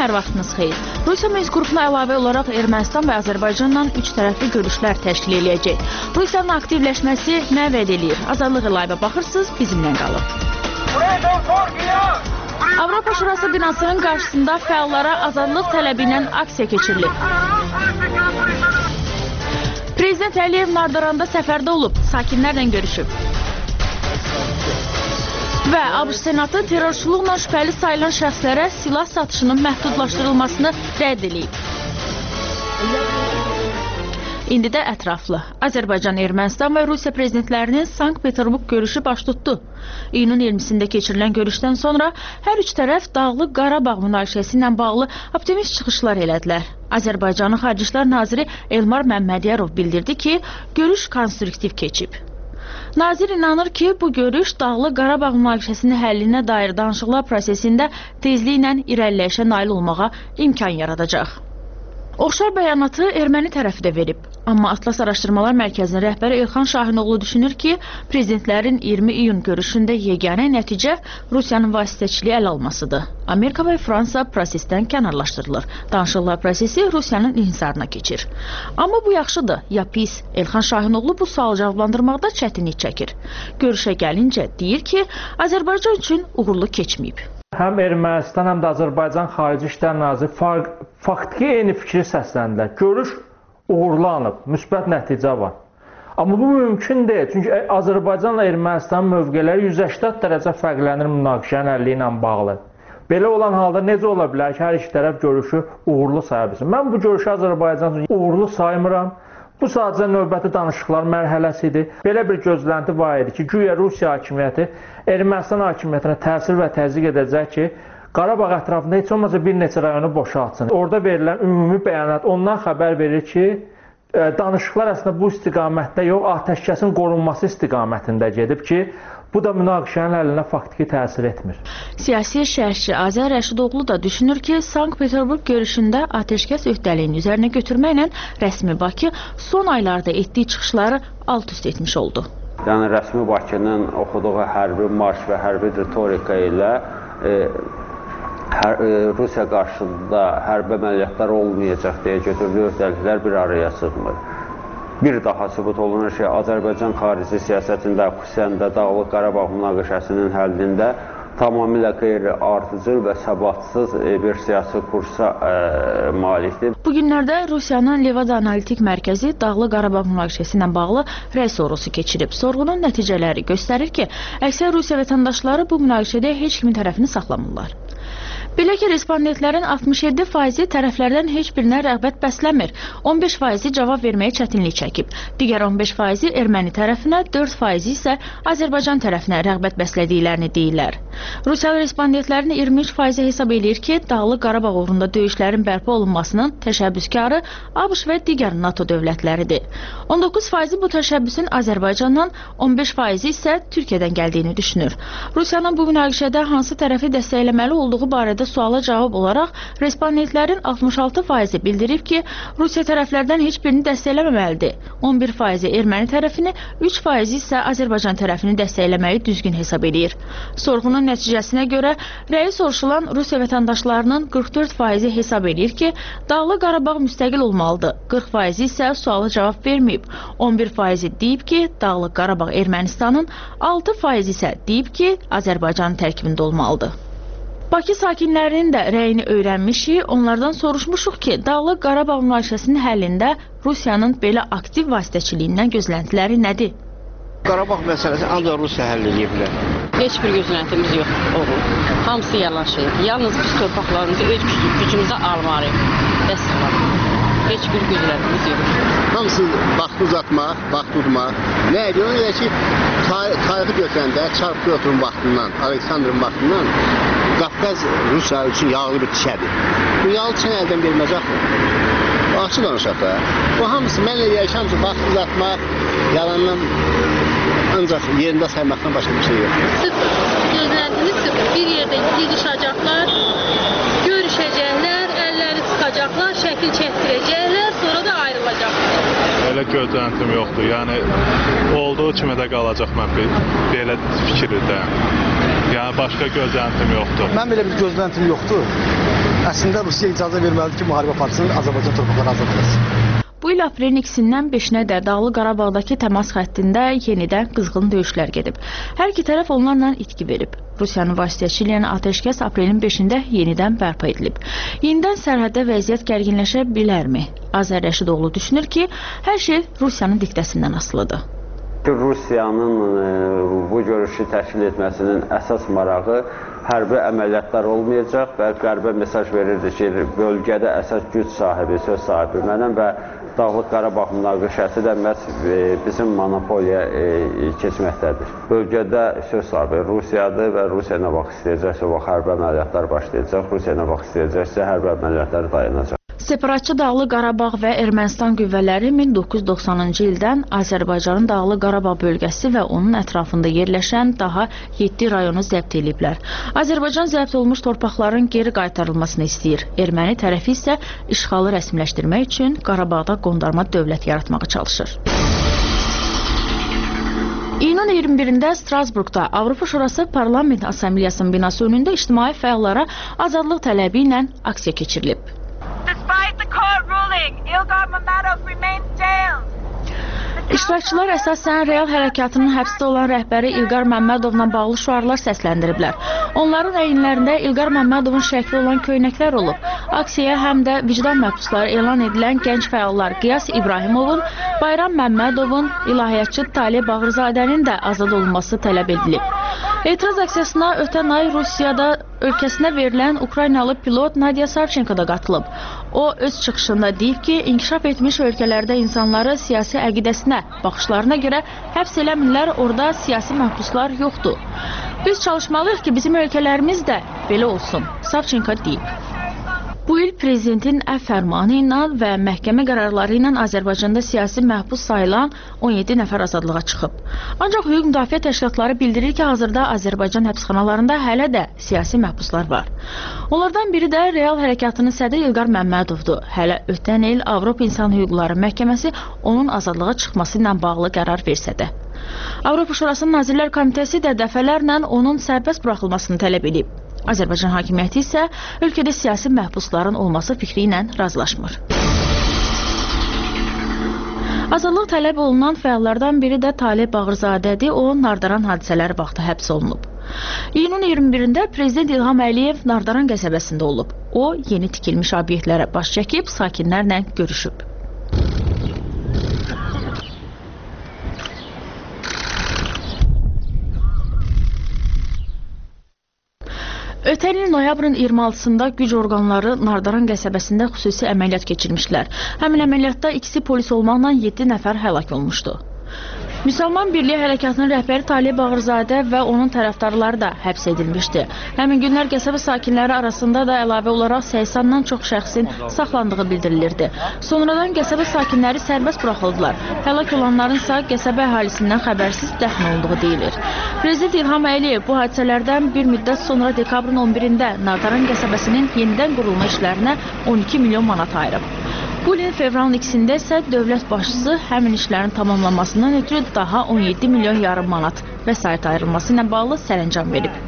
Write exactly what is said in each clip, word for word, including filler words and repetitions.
hər vaxtınız xeyir. Rusiya Minsk qrupuna əlavə olaraq Ermənistan və Azərbaycanla üç tərəfli görüşlər təşkil edəcək. Rusiyanın aktivləşməsi nə vəd eləyir? Azadlıq Live-a baxırsınız, bizimlə qalın. Avropa Şurası binasının qarşısında fəallara azadlıq tələbi ilə aksiya keçirilib. Prezident Əliyev Nardaranda səfərdə olub, sakinlərlə görüşüb. Və ABŞ Senatı terrorçuluqla şübhəli sayılan şəxslərə silah satışının məhdudlaşdırılmasını rədd edib. İndi də ətraflı. Azərbaycan, Ermənistan və Rusiya prezidentlərinin Sankt-Peterburq görüşü baş tutdu. İyunun iyirmisində keçirilən görüşdən sonra hər üç tərəf Dağlıq Qarabağ münaqişəsi ilə bağlı optimist çıxışlar elədilər. Azərbaycanın Xarici İşlər Naziri Elmar Məmmədiyarov bildirdi ki, görüş konstruktiv keçib. Nazir inanır ki, bu görüş Dağlıq Qarabağ münaqişəsinin həllinə dair danışıqlar prosesində tezliklə irəliləyişə nail olmağa imkan yaradacaq. Oxşar bəyanatı erməni tərəfi də verib. Amma Atlas Araşdırmalar Mərkəzinin rəhbəri Elxan Şahinoğlu düşünür ki, prezidentlərin iyirmi iyun görüşündə yeganə nəticə Rusiyanın vasitəçiliyi əl almasıdır. Amerika və Fransa prosesdən kənarlaşdırılır. Danışıqlar prosesi Rusiyanın inhisarına keçir. Amma bu yaxşıdır, ya pis? Elxan Şahinoğlu bu sualı cavablandırmaqda çətinlik çəkir. Görüşə gəlincə deyir ki, Azərbaycan üçün uğurlu keçməyib. Həm Ermənistan, həm də Azərbaycan Xarici İşlər Naziri faktiki eyni fikri səsləndilər. Görüş uğurlanıb, müsbət nəticə var. Amma bu mümkün deyil, çünki Azərbaycanla Ermənistanın mövqeləri yüz səksən dərəcə fərqlənir münaqişənin həlli ilə bağlı. Belə olan halda necə ola bilər ki, hər iki tərəf görüşü uğurlu saya bilsin? Mən bu görüşü Azərbaycan üçün uğurlu saymıram. Bu sadəcə növbəti danışıqlar mərhələsidir. Belə bir gözlənti var idi ki, güya Rusiya hakimiyyəti Ermənistan hakimiyyətinə təsir və təzyiq edəcək ki, Qarabağ ətrafında heç olmasa bir neçə rayonu boşaltsın. Orada verilən ümumi bəyanat ondan xəbər verir ki, danışıqlar əslində bu istiqamətdə yox, atəşkəsin qorunması istiqamətində gedib ki, bu da münaqişənin həllinə faktiki təsir etmir. Siyasi şərhçi Azər Rəşidoğlu da düşünür ki, Sankt-Peterburq görüşündə atəşkəs öhdəliyini üzərinə götürməklə rəsmi Bakı son aylarda etdiyi çıxışları alt-üst etmiş oldu. Yəni rəsmi Bakının oxuduğu hərbi marş və hərbi ritorika ilə e, hər, e, Rusiya qarşısında hərbi əməliyyatlar olmayacaq deyə götürdüyü öhdəliklər bir araya sığmır. Bir daha sübut olunur ki, Azərbaycan xarici siyasətində, xüsusən də Dağlıq Qarabağ münaqişəsinin həllində tamamilə qeyri-ardıcıl və səbatsız bir siyasi kursa e, malikdir. Bu günlərdə Rusiyanın Levada Analitik Mərkəzi Dağlıq Qarabağ münaqişəsi ilə bağlı rəy sorusu keçirib. Sorğunun nəticələri göstərir ki, əksər Rusiya vətəndaşları bu münaqişədə heç kimin tərəfini saxlamırlar. Belə ki, respondentlərin altmış yeddi faizi tərəflərdən heç birinə rəğbət bəsləmir, on beş faizi cavab verməyə çətinlik çəkib. Digər on beş faizi erməni tərəfinə, dörd faizi isə Azərbaycan tərəfinə rəğbət bəslədiklərini deyirlər. Rusiyalı respondentlərin iyirmi üç faizi hesab edir ki, Dağlıq Qarabağ uğrunda döyüşlərin bərpa olunmasının təşəbbüskarı ABŞ və digər NATO dövlətləridir. on doqquz faizi bu təşəbbüsün Azərbaycandan, on beş faizi isə Türkiyədən gəldiyini düşünür. Rusiyanın bu münaqişədə hansı tərəfi dəstəkləməli olduğu barədə suala cavab olaraq respondentlərin altmış altı faizi bildirib ki, Rusiya tərəflərdən heç birini dəstəkləməməlidir. on bir faizi erməni tərəfini, üç faizi isə Azərbaycan tərəfini dəstəkləməyi düzgün hesab edir. Sorğunun nəticəsinə görə rəyi soruşulan Rusiya vətəndaşlarının qırx dörd faizi hesab edir ki, Dağlıq Qarabağ müstəqil olmalıdır. qırx faizi isə suala cavab verməyib. on bir faizi deyib ki, Dağlıq Qarabağ Ermənistanın, altı faizi isə deyib ki, Azərbaycanın tərkibində olmalıdır. Bakı sakinlərinin də rəyini öyrənmişik, onlardan soruşmuşuq ki, Dağlıq Qarabağ münaqişəsinin həllində Rusiyanın belə aktiv vasitəçiliyindən gözləntiləri nədir? Qarabağ məsələsi ancaq Rusiya həll edə bilər. Heç bir gözləntimiz yox, oğul. Hamısı yalan şeydir. Yalnız biz torpaqlarımızı öz gücümüzə almalıyıq. Dəstələr. Heç bir gözləntimiz yox. Hamısı vaxt uzatmaq, vaxt tutmaq. Nə edir? Ona görə ki, tarixi götürəndə Çar Pyotrun vaxtından, Aleksandrın vaxtından Qafqaz Rusiya üçün yağlı bir tişədir. Bu yağlı tişəni əldən verməyəcəkdir. Açıq danışaq da. Bu hamısı mənlə yaşam üçün vaxt uzatmaq, yalandan ancaq yerində saymaqdan başqa bir şey yox. Sıfır. Gözləntiniz sıfır. Bir yerdə yığışacaqlar, görüşəcəklər, əlləri sıxacaqlar, şəkil çəkdirəcəklər, sonra da ayrılacaqlar. Elə gözləntim yoxdur. Yəni, olduğu kimi də qalacaq mən belə fikirdə. Yəni, başqa gözləntim yoxdur. Mən belə bir gözləntim yoxdur. Əslində Rusiya icazə verməlidir ki, müharibə aparsın, Azərbaycan torpaqları azad edilsin. Bu il aprelin ikisindən beşinə də Dağlıq Qarabağdakı təmas xəttində yenidən qızğın döyüşlər gedib. Hər iki tərəf onlarla itki verib. Rusiyanın vasitəçiliyi ilə atəşkəs aprelin beşində yenidən bərpa edilib. Yenidən sərhəddə vəziyyət gərginləşə bilərmi? Azər Rəşidoğlu düşünür ki, hər şey Rusiyanın diktəsindən asılıdır. Rusiyanın bu görüşü təşkil etməsinin əsas marağı hərbi əməliyyatlar olmayacaq və Qərbə mesaj verirdi ki, bölgədə əsas güc sahibi, söz sahibi mənəm və Dağlıq Qarabağ münaqişəsi də məhz bizim monopoliya keçməkdədir. Bölgədə söz sahibi Rusiyadır və Rusiya nə vaxt istəyəcəksə, o vaxt hərbi əməliyyatlar başlayacaq, Rusiya nə vaxt istəyəcəksə, hərbi əməliyyatlar dayanacaq. Separatçı Dağlıq Qarabağ və Ermənistan qüvvələri min doqquz yüz doxsanıncı ildən Azərbaycanın Dağlıq Qarabağ bölgəsi və onun ətrafında yerləşən daha yeddi rayonu zəbt ediblər. Azərbaycan zəbt olmuş torpaqların geri qaytarılmasını istəyir. Erməni tərəfi isə işğalı rəsmiləşdirmək üçün Qarabağda qondarma dövlət yaratmağa çalışır. İyunun iyirmi birində Strasburqda Avropa Şurası Parlament Assambleyasının binası önündə ictimai fəallara azadlıq tələbi ilə aksiya keçirilib. İştirakçılar əsasən real hərəkatının həbsdə olan rəhbəri İlqar Məmmədovla bağlı şüarlar səsləndiriblər. Onların əyinlərində İlqar Məmmədovun şəkli olan köynəklər olub. Aksiyaya həm də vicdan məhbusları elan edilən gənc fəallar Qiyas İbrahimovun, Bayram Məmmədovun, ilahiyyatçı Talib Bağırzadənin də azad olunması tələb edilib. Etiraz aksiyasına ötən ay Rusiyada ölkəsinə verilən Ukraynalı pilot Nadia Savchenko da qatılıb. O, öz çıxışında deyib ki, inkişaf etmiş ölkələrdə insanları siyasi əqidəsinə, baxışlarına görə həbs eləmirlər, orada siyasi məhbuslar yoxdur. Biz çalışmalıyıq ki, bizim ölkələrimiz də belə olsun, Savchenko deyib. Bu il prezidentin əfv fərmanı ilə və məhkəmə qərarları ilə Azərbaycanda siyasi məhbus sayılan on yeddi nəfər azadlığa çıxıb. Ancaq hüquq müdafiə təşkilatları bildirir ki, hazırda Azərbaycan həbsxanalarında hələ də siyasi məhbuslar var. Onlardan biri də real hərəkatının sədri İlqar Məmmədovdur. Hələ ötən il Avropa İnsan Hüquqları Məhkəməsi onun azadlığa çıxması ilə bağlı qərar versə də. Avropa Şurasının Nazirlər Komitəsi də dəfələrlə onun sərbəst buraxılmasını tələb edib. Azərbaycan hakimiyyəti isə ölkədə siyasi məhbusların olması fikri ilə razılaşmır. Azadlıq tələb olunan fəallardan biri də Talib Bağırzadədir. O, Nardaran hadisələri vaxtı həbs olunub. İyunun iyirmi birində Prezident İlham Əliyev Nardaran qəsəbəsində olub. O, yeni tikilmiş obyektlərə baş çəkib, sakinlərlə görüşüb. Ötən il noyabrın iyirmi altısında güc orqanları Nardaran qəsəbəsində xüsusi əməliyyat keçirmişlər. Həmin əməliyyatda ikisi polis olmaqla yeddi nəfər həlak olmuşdu. Müsəlman Birliyi Hərəkatının rəhbəri Talib Bağırzadə və onun tərəfdarları da həbs edilmişdi. Həmin günlər qəsəbə sakinləri arasında da əlavə olaraq səksandan çox şəxsin saxlandığı bildirilirdi. Sonradan qəsəbə sakinləri sərbəst buraxıldılar. Həlak olanların isə qəsəbə əhalisindən xəbərsiz dəfn olduğu deyilir. Prezident İlham Əliyev bu hadisələrdən bir müddət sonra dekabrın on birində Nardaran qəsəbəsinin yenidən qurulma işlərinə on iki milyon manat ayırıb. Bu ilin fevralın ikisində isə dövlət başçısı həmin işlərin tamamlanmasından ötürü daha on yeddi milyon yarım manat vəsait ayrılması ilə bağlı sərəncam verib.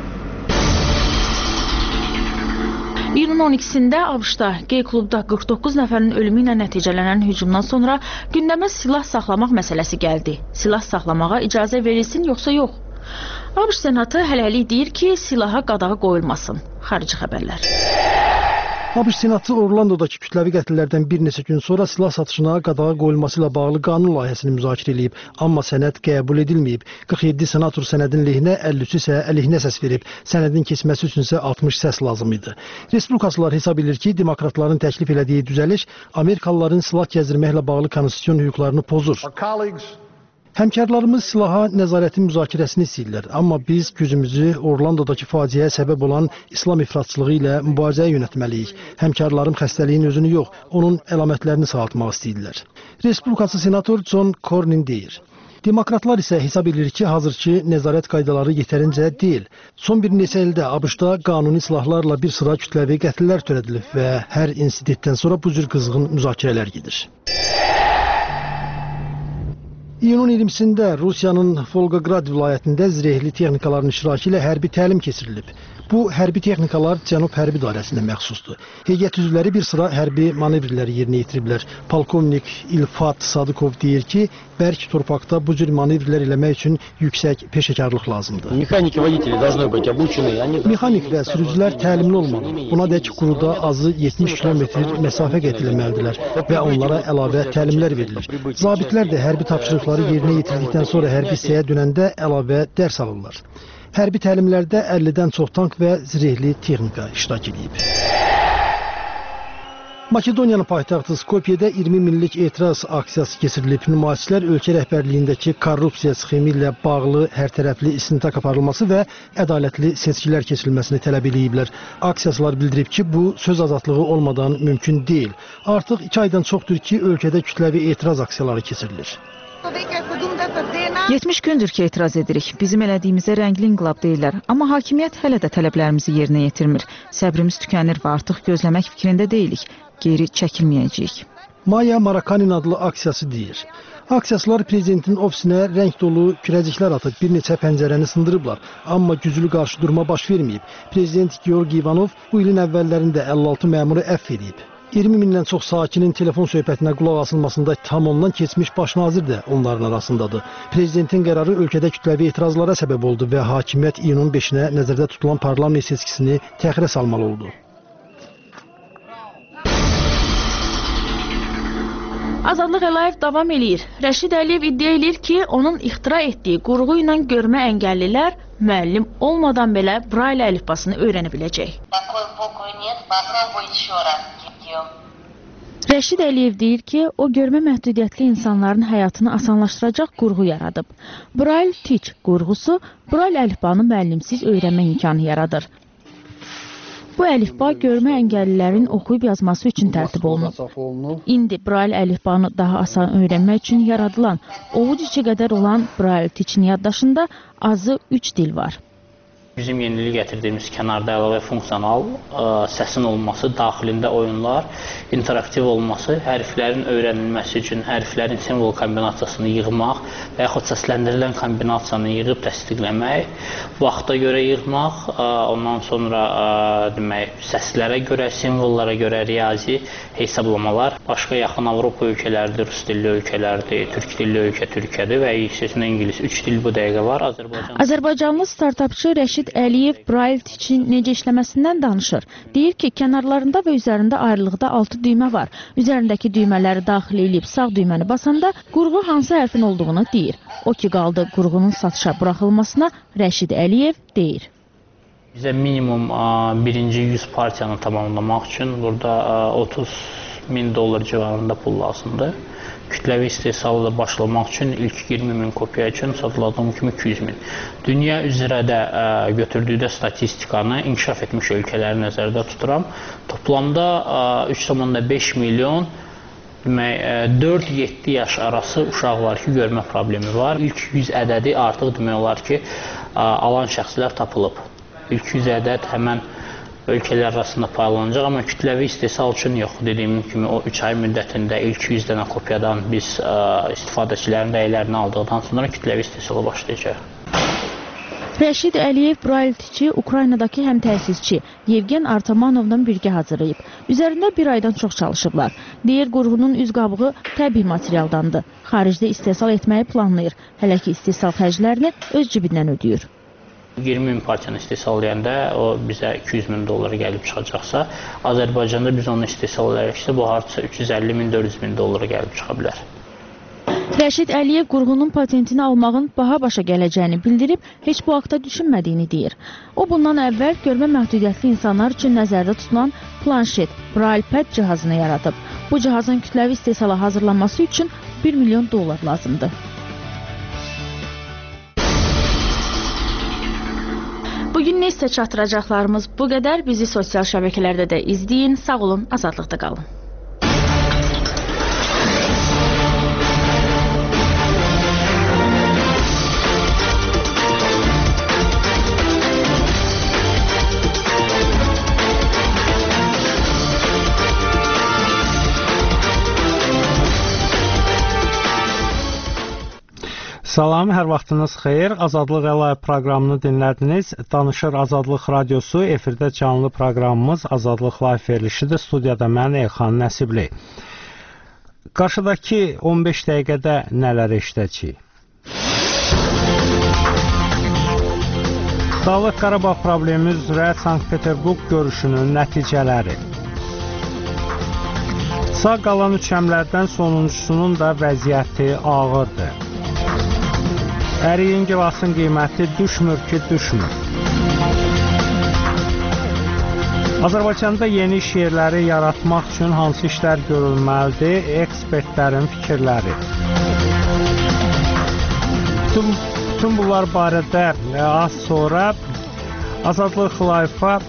İyunun on ikisində ABŞ-da qey klubda qırx doqquz nəfərin ölümü ilə nəticələnən hücumdan sonra gündəmə silah saxlamaq məsələsi gəldi. Silah saxlamağa icazə verilsin yoxsa yox? ABŞ Senatı hələlik deyir ki, silaha qadağa qoyulmasın. Xarici xəbərlər. ABŞ Senatı Orlandodakı kütləvi qətllərdən bir neçə gün sonra silah satışına qadağa qoyulması ilə bağlı qanun layihəsini müzakirə edib, amma sənəd qəbul edilməyib. qırx yeddi senator sənədin lehinə, əlli üçü isə əleyhinə səs verib. Sənədin keçməsi üçün isə altmış səs lazım idi. Respublikaçılar hesab edir ki, demokratların təklif elədiyi düzəliş Amerikalıların silah gəzdirməklə bağlı konstitusiyon hüquqlarını pozur. Həmkarlarımız silaha nəzarətin müzakirəsini istəyirlər, amma biz gücümüzü Orlandodakı faciəyə səbəb olan İslam ifratçılığı ilə mübarizəyə yönətməliyik. Həmkarlarım xəstəliyin özünü yox, onun əlamətlərini sağaltmaq istəyirlər. Respublikaçı senator John Cornyn deyir. Demokratlar isə hesab edir ki, hazırki nəzarət qaydaları yetərincə deyil. Son bir neçə ildə ABŞ-da qanuni silahlarla bir sıra kütləvi qətllər törədilib və hər insidentdən sonra bu cür qızğın müzakirələr gedir. İyunun iyirmisində Rusiyanın Volqograd vilayətində zirehli texnikaların iştirakı ilə hərbi təlim keçirilib. Bu hərbi texnikalar Cənub hərbi dairəsinə məxsusdur. Heyət üzvləri bir sıra hərbi manevrləri yerinə yetiriblər. Polkovnik İlfat Sadıkov deyir ki, bərk torpaqda bu cür manevrlər eləmək üçün yüksək peşəkarlıq lazımdır. Mexaniki водители должны быть обучены. Mexanik və sürücülər təlimli olmalı. Buna dək quruda azı yetmiş kilometr məsafə qət etməlidirlər və onlara əlavə təlimlər verilir. Zabitlər də hərbi tapşırıqları yerinə yetirdikdən sonra hərbi hissəyə dönəndə əlavə dərs alırlar. Hərbi təlimlərdə əllidən çox tank və zirehli texnika iştirak edib. Makedoniyanın paytaxtı Skopyedə iyirmi minlik etiraz aksiyası keçirilib. Nümayişçilər ölkə rəhbərliyindəki korrupsiya sxemi ilə bağlı hərtərəfli istintaq aparılması və ədalətli seçkilər keçirilməsini tələb ediblər. Aksiyacılar bildirib ki, bu söz azadlığı olmadan mümkün deyil. Artıq iki aydan çoxdur ki, ölkədə kütləvi etiraz aksiyaları keçirilir. yetmiş gündür ki, etiraz edirik. Bizim elədiyimizə rəngli inqilab deyirlər. Amma hakimiyyət hələ də tələblərimizi yerinə yetirmir. Səbrimiz tükənir və artıq gözləmək fikrində deyilik. Geri çəkilməyəcəyik. Maya Marakanin adlı aksiyası deyir. Aksiyaçılar prezidentin ofisinə rəng dolu kürəciklər atıb bir neçə pəncərəni sındırıblar. Amma güclü qarşı durma baş verməyib. Prezident Georgi Ivanov bu ilin əvvəllərində əlli altı məmuru əfv edib. iyirmi mindən çox sakinin telefon söhbətinə qulaq asılmasında tam ondan keçmiş baş nazir də onların arasındadır. Prezidentin qərarı ölkədə kütləvi etirazlara səbəb oldu və hakimiyyət iyunun beşinə nəzərdə tutulan parlament seçkisini təxirə salmalı oldu. Azadlıq Əlayev davam eləyir. Rəşid Əliyev iddia edir ki, onun ixtira etdiyi qurğu ilə görmə əngəllilər müəllim olmadan belə Braille əlifbasını öyrənə biləcək. Rəşid Əliyev deyir ki, o görmə məhdudiyyətli insanların həyatını asanlaşdıracaq qurğu yaradıb. Braille Teach qurğusu Braille əlifbanı müəllimsiz öyrənmə imkanı yaradır. Bu əlifba görmə əngəllilərin oxuyub yazması üçün tərtib olunub. İndi Braille əlifbanı daha asan öyrənmək üçün yaradılan, ovuc içi qədər olan Braille Teach'in yaddaşında azı üç dil var. Bizim yenilik gətirdiyimiz kənarda əlavə funksiyonal ə, səsin olması, daxilində oyunlar, interaktiv olması, hərflərin öyrənilməsi üçün hərflərin simvol kombinasiyasını yığmaq və yaxud səsləndirilən kombinasiyanı yığıb təsdiqləmək, vaxta görə yığmaq, ə, ondan sonra ə, demək, səslərə görə, simvollara görə riyazi hesablamalar. Başqa yaxın Avropa ölkələrdir, rus dilli ölkələrdir, türk dilli ölkə Türkiyədir və yüksəkcə ingilis. Üç dil bu dəqiqə var. Azərbaycan... Azərbaycanlı startapçı Rəşid Əliyev Braille Teach'in necə işləməsindən danışır. Deyir ki, kənarlarında və üzərində ayrılıqda altı düymə var. Üzərindəki düymələri daxil edib sağ düyməni basanda qurğu hansı hərfin olduğunu deyir. O ki qaldı qurğunun satışa buraxılmasına Rəşid Əliyev deyir. Bizə minimum ə, birinci yüz partiyanı tamamlamaq üçün burada ə, otuz min dollar civarında pul lazımdır. Kütləvi istehsalı da başlamaq üçün ilk iyirmi min kopiya üçün satıladığım kimi iki yüz min. Dünya üzrə də ə, götürdüydə statistikanı inkişaf etmiş ölkələri nəzərdə tuturam. Toplamda ə, üç nöqtə beş milyon dörd yeddi yaş arası uşaq var ki, görmə problemi var. İlk yüz ədədi artıq demək olar ki, ə, alan şəxslər tapılıb. İlk yüz ədəd həmən ölkələr arasında paylanacaq, amma kütləvi istehsal üçün yox. Dediyim kimi o üç ay müddətində ilk yüz dənə kopyadan biz ə, istifadəçilərin rəylərini aldıqdan sonra kütləvi istehsala başlayacaq. Rəşid Əliyev Braille Teach'i Ukraynadakı həm təsisçi Yevgen Artamanovla birgə hazırlayıb. Üzərində bir aydan çox çalışıblar. Deyir, qurğunun üz qabığı təbii materialdandır. Xaricdə istehsal etməyi planlayır. Hələ ki istehsal xərclərini öz cibindən ödəyir. iyirmi min partiyanı istehsal edəndə o bizə iki yüz min dollara gəlib çıxacaqsa, Azərbaycanda biz onu istehsal edərəksə, bu hardasa üç yüz əlli min dörd yüz min dollara gəlib çıxa bilər. Rəşid Əliyev qurğunun patentini almağın baha başa gələcəyini bildirib, heç bu haqda düşünmədiyini deyir. O, bundan əvvəl görmə məhdudiyyətli insanlar üçün nəzərdə tutulan planşet, Braille Pad cihazını yaradıb. Bu cihazın kütləvi istehsala hazırlanması üçün bir milyon dollar lazımdır. Bugün nə isə çatdıracaqlarımız bu qədər. Bizi sosial şəbəkələrdə də izləyin. Sağ olun, azadlıqda qalın. Salam, hər vaxtınız xeyir. Azadlıq Əlayə proqramını dinlədiniz. Danışır Azadlıq Radiosu, efirdə canlı proqramımız Azadlıq Live verilişidir. Studiyada mən Elxan Nəsibli. Qarşıdakı on beş dəqiqədə nələr eşidəcəyik? Dağlıq Qarabağ problemi üzrə Sankt-Peterburq görüşünün nəticələri. Sağ qalan üç əmlərdən sonuncusunun da vəziyyəti ağırdır. Əriyin gilasın qiyməti düşmür ki, düşmür. Azərbaycanda yeni iş yerləri yaratmaq üçün hansı işlər görülməlidir? Ekspertlərin fikirləri. Bütün, bütün bunlar barədə az sonra Azadlıq Live-a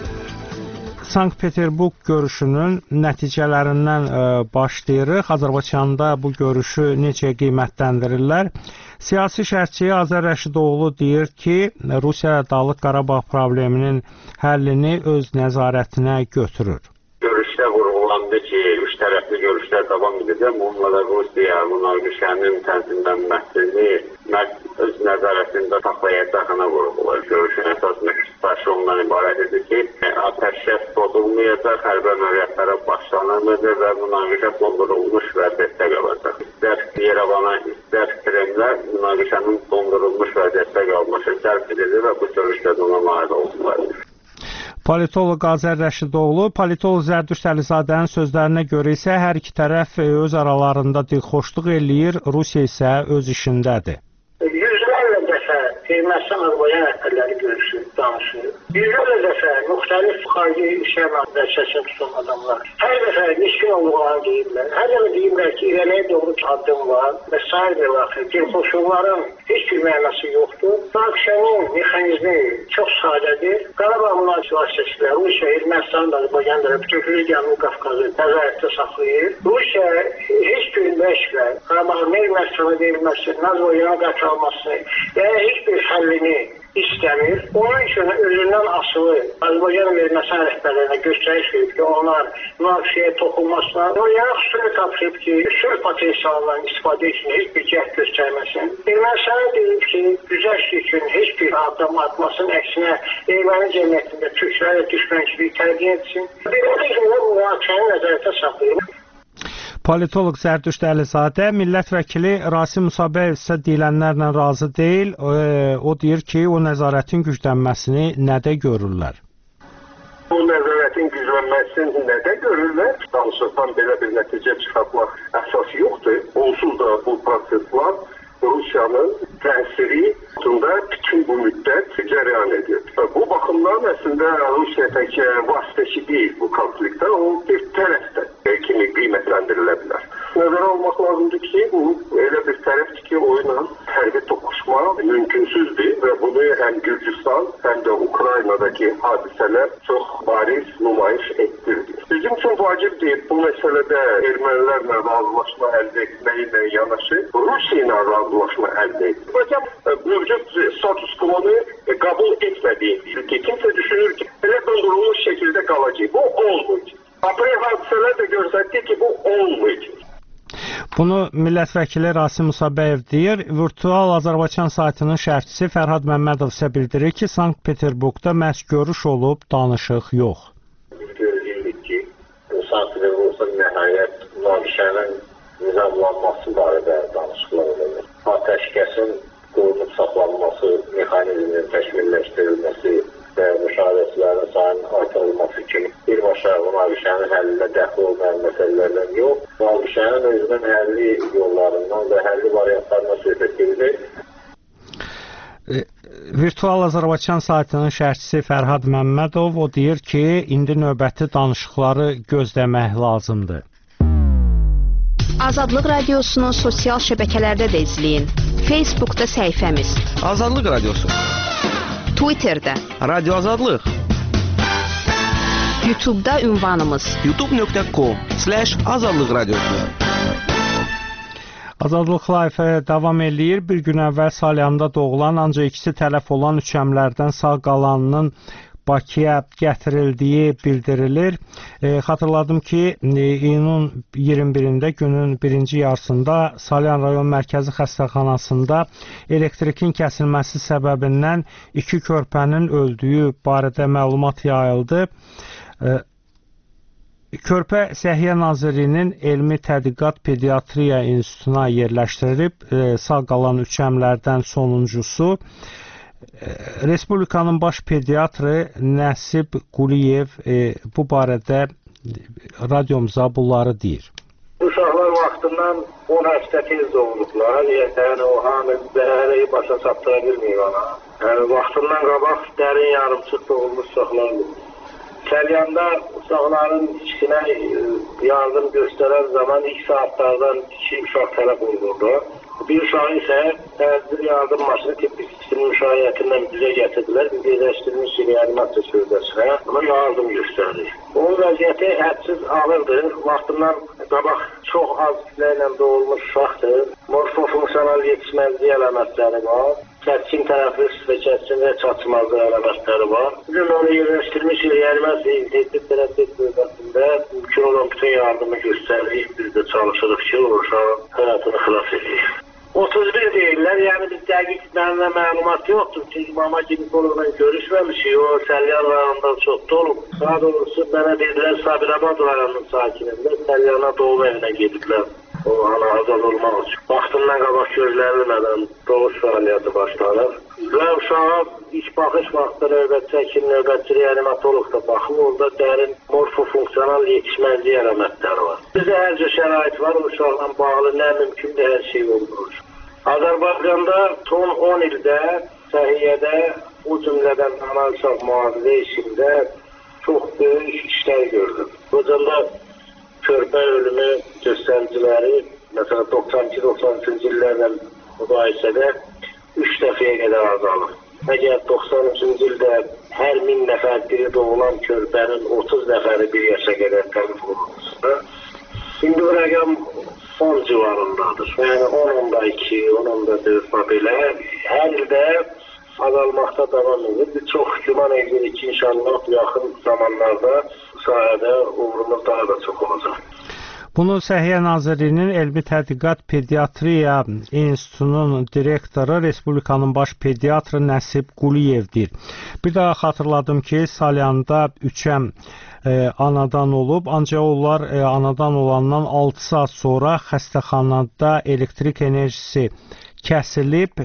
Sankt-Peterburq görüşünün nəticələrindən başlayırıq. Azərbaycanda bu görüşü necə qiymətləndirirlər? Siyasi şərhçi Azər Rəşidoğlu deyir ki, Rusiya Dağlıq Qarabağ probleminin həllini öz nəzarətinə götürür. Görüşdə vurğulandı ki, üç tərəfli görüşlər davam edəcək. Bununla da Rusiya münaqişənin tənzimlənməsini öz nəzarətində saxlayacağına vurğular. Görüşün əsas məqsədi ondan ibarət edir ki, atəşkəs pozulmayacaq, hərbi əməliyyatlara başlanılmayacaq və münaqişə dondurulmuş vəziyyətdə qalacaq. İstər Yerevana, istər Kremlə münaqişənin dondurulmuş vəziyyətdə qalması cəlb edilir və bu görüşdə ona nail olsunlar. Politoloq Azər Rəşidoğlu, politoloq Zərdüşt Əlizadənin sözlərinə görə isə hər iki tərəf öz aralarında dilxoşluq eləyir, Rusiya isə öz işindədir. Yüzlərlə dəfə Ermənistan-Azərbaycan rəhbərləri görüşür, danışır. Yüzlərlə dəfə müxtəlif xarici işlər vəzifəsində tutan adamlar. Hər dəfə niskin olduqlarını deyirlər. Hər dəfə deyirlər ki, irəliyə doğru addım var və s. və vaxtı. Dilxoşluqların heç bir mənası yoxdur. Münaqişənin mexanizmi çox sadədir. Qarabağ münaqişəçilər Rusiya, Ermənistan da, Azərbaycan da bütün Cənubi Qafqazı nəzarətdə saxlayır. Rusiya heç bir vəçlə Qarabağın Ermənistana verilməsi, Azərbaycana qaytarılmasını və heç bir həllini istəmir. Onun üçün özündən asılı Azərbaycan və Ermənistan rəhbərlərinə göstəriş verib ki, onlar münaqişəyə toxunmasına, yəni xüsusi tapşırıb ki, sülh potensialından istifadə üçün heç bir cəhd göstərməsin. Ermənistana deyib ki, güzəşt üçün heç bir addım atmasın, əksinə erməni cəmiyyətində türklərlə düşmənçilik tərbiyə etsin. Beləliklə münaqişəni nəzarətdə saxlayır. Politoloq Zərdüşt Əlizadə, millət vəkili Rasim Musabəyev isə deyilənlərlə razı deyil. O deyir ki, o nəzarətin güclənməsini nədə görürlər? Bu nəzarətin güclənməsini nədə görürlər? Danışıqdan belə bir nəticə çıxartmaq əsas yoxdur. Onsuz da bu proseslər Rusiyanın təsiri altında bütün bu müddət cərəyan edir. Bu baxımdan əslində Rusiya təkcə vasitəçi deyil bu konfliktdə, o bir tərəfdə kimi qiymətləndirilə bilər. Nəzərə almaq lazımdır ki, bu elə bir tərəfdir ki, o ilə hərbi toqquşma mümkünsüzdür və bunu həm Gürcüstan, həm də Ukraynadakı hadisələr çox bariz nümayiş etdirdi. Bizim üçün vacibdir bu məsələdə ermənilərlə razılaşma əldə etməklə yanaşı Rusiya ilə razılaşma əldə etmək. Bakım mövcud status quo-nu qəbul etmədiyi ki, kimsə düşünür ki, elə dondurulmuş şəkildə qalacaq. Bu olmayacaq. Aprel hadisələr də göstərdi ki, bu olmayacaq. Bunu millət vəkili Rasim Musabəyev deyir. Virtual Azərbaycan saytının şərhçisi Fərhad Məmmədov isə bildirir ki, Sankt-Peterburqda məhz görüş olub, danışıq yox. Biz görürük ki, Sankt-Peterburqda nəhayət münaqişənin nizamlanması barədə danışıqlar olacaq. Atəşkəsin qorunub saxlanması, mexanizmin təkmilləşdirilməsi və müşahidəçilərin sayının artırılması kimi birbaşa münaqişənin həllinə dəxil olmayan məsələlərdən yox, münaqişənin özünün həlli yollarından və həlli variantlarına söhbət gedir. Virtual Azərbaycan saytının şərhçisi Fərhad Məmmədov o deyir ki, indi növbəti danışıqları gözləmək lazımdır. Azadlıq Radiosunu sosial şəbəkələrdə də izləyin. Facebookda səhifəmiz Azadlıq Radiosu, Twitterdə Radio Azadlıq, YouTube'da ünvanımız youtube nöqtə com slash azadlıq radiosu. Azadlıq Live davam eləyir. Bir gün əvvəl Salyanında doğulan, ancaq ikisi tələf olan üç əmlərdən sağ qalanının Bakıya gətirildiyi bildirilir. E, xatırladım ki, e, iyunun iyirmi birində günün birinci yarısında Salyan rayon mərkəzi xəstəxanasında elektrikin kəsilməsi səbəbindən iki körpənin öldüyü barədə məlumat yayıldı. E, Körpə Səhiyyə Nazirliyinin Elmi Tədqiqat Pediatriya İnstitutuna yerləşdirilib. E, sağ qalan üç əmlərdən sonuncusu e, Respublikanın baş pediatrı Nəsib Quliyev e, bu barədə radiomuza bunları deyir. Uşaqlar vaxtından on həftə tez doğulublar. Yəni o hamı zərəri başa çatdıra bilmir ona. Yəni vaxtından qabaq dərin yarımçıq doğulmuş uşaqlardır. Səlyanda uşaqların içkinə yardım göstərən zaman ilk saatlardan iki uşaq tələb olunurdu. Bir uşağı isə təcil yardım maşını tibbi sistemi müşayiətindən bizə gətirdilər. Biz yerləşdirilmiş reanimasiya şöbəsinə ona yardım göstərdik. Onun vəziyyəti hədsiz ağırdır. Vaxtından qabaq çox az kütlə doğulmuş uşaqdır. Morfofunksional yetişməzlik əlamətləri var. Kəskin tənəffüs və kəskin və çatışmazlıq əlamətləri var. Bugün onu yerləşdirmiş reanimasiya intensiv terapiya şöbəsində mümkün olan bütün yardımı göstərik. Biz də çalışırıq ki, o uşağın həyatını xilas edirik. otuz bir deyirlər, yəni biz dəqiq mənimlə məlumat yoxdur ki, mama ginekoloqla görüşməmişik, o Səlyan rayonundan çoxda olub. Daha doğrusu mənə dedilər, Sabirabad rayonunun sakinində Səlyana doğum evinə gediblər. O ana azad olmaq üçün. Vaxtından qabaq gözlənilmədən doğuş fəaliyyəti başlanır. Və uşağa ilk baxış vaxtı növbət çəkin, növbətçi reanimatoloq da baxır. Orada dərin morfofunksional yetişməzlik əlamətləri var. Bizdə hər cür şərait var, o uşaqla bağlı nə mümkündür, hər şey olunur. Azərbaycanda son on ildə səhiyyədə, o cümlədən ana uşaq mühafizə işində çox böyük işlər gördüm. Bu cümlə körpə ölümü göstəriciləri, məsələn, doxsan iki doxsan üçüncü illərlə müqayisədə üç dəfəyə qədər azalır. Əgər doxsan üçüncü ildə hər min nəfər biri doğulan körpənin otuz nəfəri bir yaşa qədər təlif olunmuşsa, indi bu rəqəm on civarındadır. Yəni on onda iki, on onda dörd belə hər ildə azalmaqda davam edir. Biz çox güman edirik ki, inşallah yaxın zamanlarda sahədə uğurumuz daha da çox olacaq. Bunu Səhiyyə Nazirliyinin Elmi Tədqiqat Pediatriya İnstitutunun direktoru, Respublikanın baş pediatrı Nəsib Quliyev deyir. Bir daha xatırladım ki, Salyanda üçəm e, anadan olub, ancaq onlar e, anadan olandan altı saat sonra xəstəxanada elektrik enerjisi kəsilib.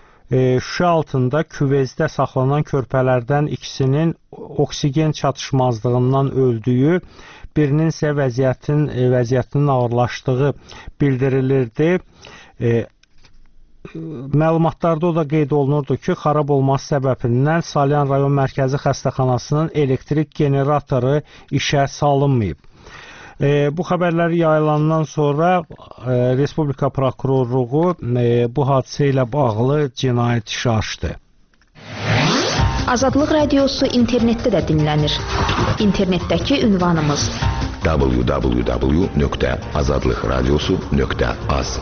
E, şüşə altında küvezdə saxlanan körpələrdən ikisinin oksigen çatışmazlığından öldüyü, birinin isə vəziyyətin, e, vəziyyətinin ağırlaşdığı bildirilirdi. E, məlumatlarda o da qeyd olunurdu ki, xarab olması səbəbindən Salyan rayon mərkəzi xəstəxanasının elektrik generatoru işə salınmayıb. E, bu xəbərlər yayılandan sonra e, Respublika Prokurorluğu e, bu hadisə ilə bağlı cinayət işi açdı. Azadlıq Radiosu internetdə də dinlənir. İnternetdəki ünvanımız w w w nöqtə azadlıq radiosu nöqtə az.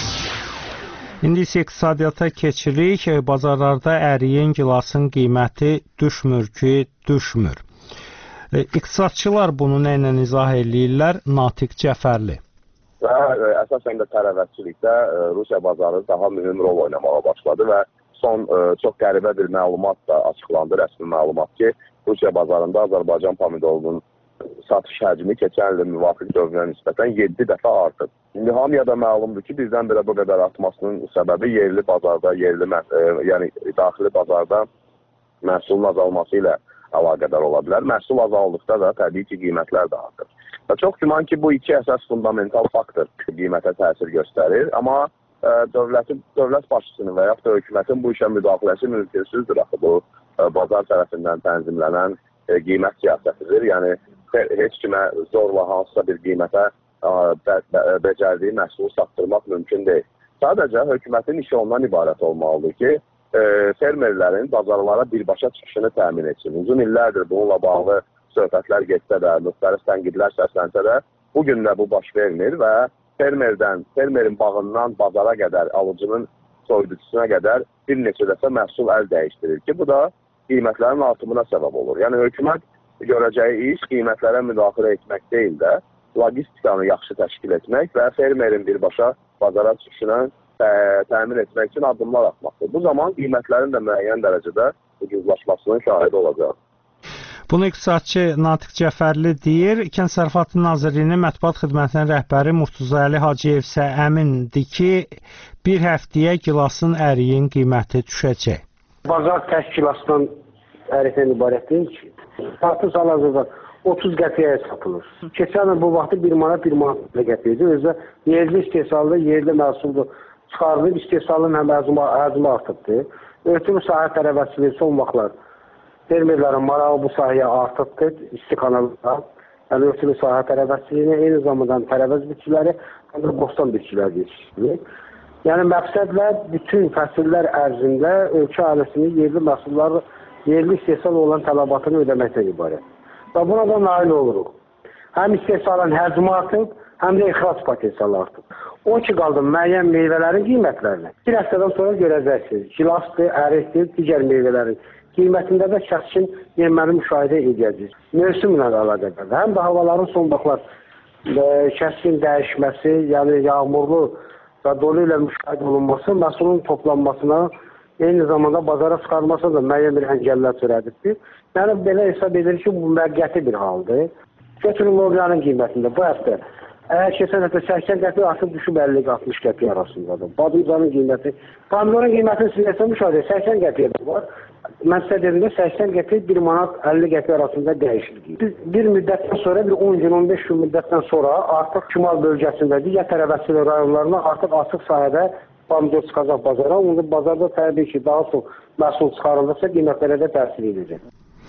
İndi isə iqtisadiyyata keçirik. Bazarlarda əriyin gilasın qiyməti düşmür ki, düşmür. İqtisadçılar bunu nə ilə izah eləyirlər? Natiq Cəfərli. Və əsasən də tərəvətçilikdə Rusiya bazarı daha mühüm rol oynamağa başladı və son çox qəribə bir məlumat da açıqlandı, rəsmi məlumat ki, Rusiya bazarında Azərbaycan pomidorunun satış həcmi keçən ilin müvafiq dövrünə nisbətən yeddi dəfə artıb. İndi hamıya da məlumdur ki, birdən-birə bu qədər artmasının səbəbi yerli bazarda, yerli, e, yəni daxili bazarda məhsulun azalması ilə əlaqədar ola bilər. Məhsul azaldıqda da təbii ki, qiymətlər də artır. Və çox güman ki, bu iki əsas fundamental faktor qiymətə təsir göstərir, amma ə, dövlətin, dövlət başçısının və yaxud da hökumətin bu işə müdaxiləsi mümkünsüzdür. Axı bu ə, bazar tərəfindən tənzimlənən ə, qiymət siyasətidir. Yəni heç kimə zorla hansısa bir qiymətə ə, bə, bə, becərdiyi məhsulu satdırmaq mümkün deyil. Sadəcə hökumətin işi ondan ibarət olmalıdır ki, E, fermerlərin bazarlara birbaşa çıxışını təmin etsin. Uzun illərdir bununla bağlı söhbətlər getsə də, müxtəlif tənqidlər səslənsə də, bugün də bu baş vermir və fermerdən, fermerin bağından bazara qədər, alıcının soyuducusuna qədər bir neçə dəfə məhsul əl dəyişdirir ki, bu da qiymətlərin artımına səbəb olur. Yəni hökumət görəcəyi iş qiymətlərə müdaxilə etmək deyil də, logistikanı yaxşı təşkil etmək və fermerin birbaşa bazara çıxışını tə təmin etmək üçün addımlar atmaqdır. Bu zaman qiymətlərin də müəyyən dərəcədə ucuzlaşmasının şahidi olacaq. Bunu iqtisadçı Natiq Cəfərli deyir. Kənd Təsərrüfatı Nazirliyinin mətbuat xidmətinin rəhbəri Murtuzəli Hacıyev isə əmindir ki, bir həftəyə gilasın əriyin qiyməti düşəcək. Bazar təşkilatından ərikdən ibarətdir ki, satış hal-hazırda otuz qəpiyə satılır. Keçən il bu vaxtı bir manat bir manat qəpiydi. Özdə yerli istehsalda yerli məhsulda çıxarılıb, istehsalın həm həcmi artıbdır. Ötürü sahə tərəvəçiliyi son vaxtlar fermerlərin marağı bu sahəyə artıbdır, istiqanalda. Yəni ötürü sahə tərəvəçiliyini, eyni zamanda tərəvəz bitkiləri, həm də bostan bitkiləri yetişdirilir. Yəni məqsədlər bütün fəsillər ərzində ölkə ailəsinin yerli məhsulları, yerli istehsal olan tələbatını ödəməkdən ibarət. Və buna da nail oluruq. Həm istehsalın həcmi artıb, həm də ixrac potensialı artıb. O ki, qaldı müəyyən meyvələrin qiymətlərini. Bir həftədən sonra görəcəksiniz. Gilasdır, ərikdir, digər meyvələrin qiymətində də kəskin yenməni müşahidə edəcəyik. Mövsümlə əlaqədardır. Həm də havaların son vaxtlar kəskin dəyişməsi, yəni yağmurlu və dolu ilə müşahidə olunması, məhsulun toplanmasına, eyni zamanda bazara çıxarmasına da müəyyən bir əngəllər törədibdir. Yəni, belə hesab edir ki, bu müvəqqəti bir haldır. Götürün lobiyanın qiymətində bu həftə. Əgər keçən həftə səksən qəpik artıq düşüb əlli altmış qəpik arasındadır. Badımcanın qiyməti, pomidorun qiymətini sizə müşahidə səksən qəpik var. Mən sizə dedim də səksən qəpik bir manat əlli qəpik arasında dəyişir. Bir, bir müddətdən sonra, bir on gün, on beş gün müddətdən sonra artıq Şimal bölgəsində, digər tərəvəçilik rayonlarına artıq açıq sahədə pomidor çıxacaq bazara. Onda bazarda təbii ki, daha çox məhsul çıxarılırsa qiymətlərə də təsir edəcək.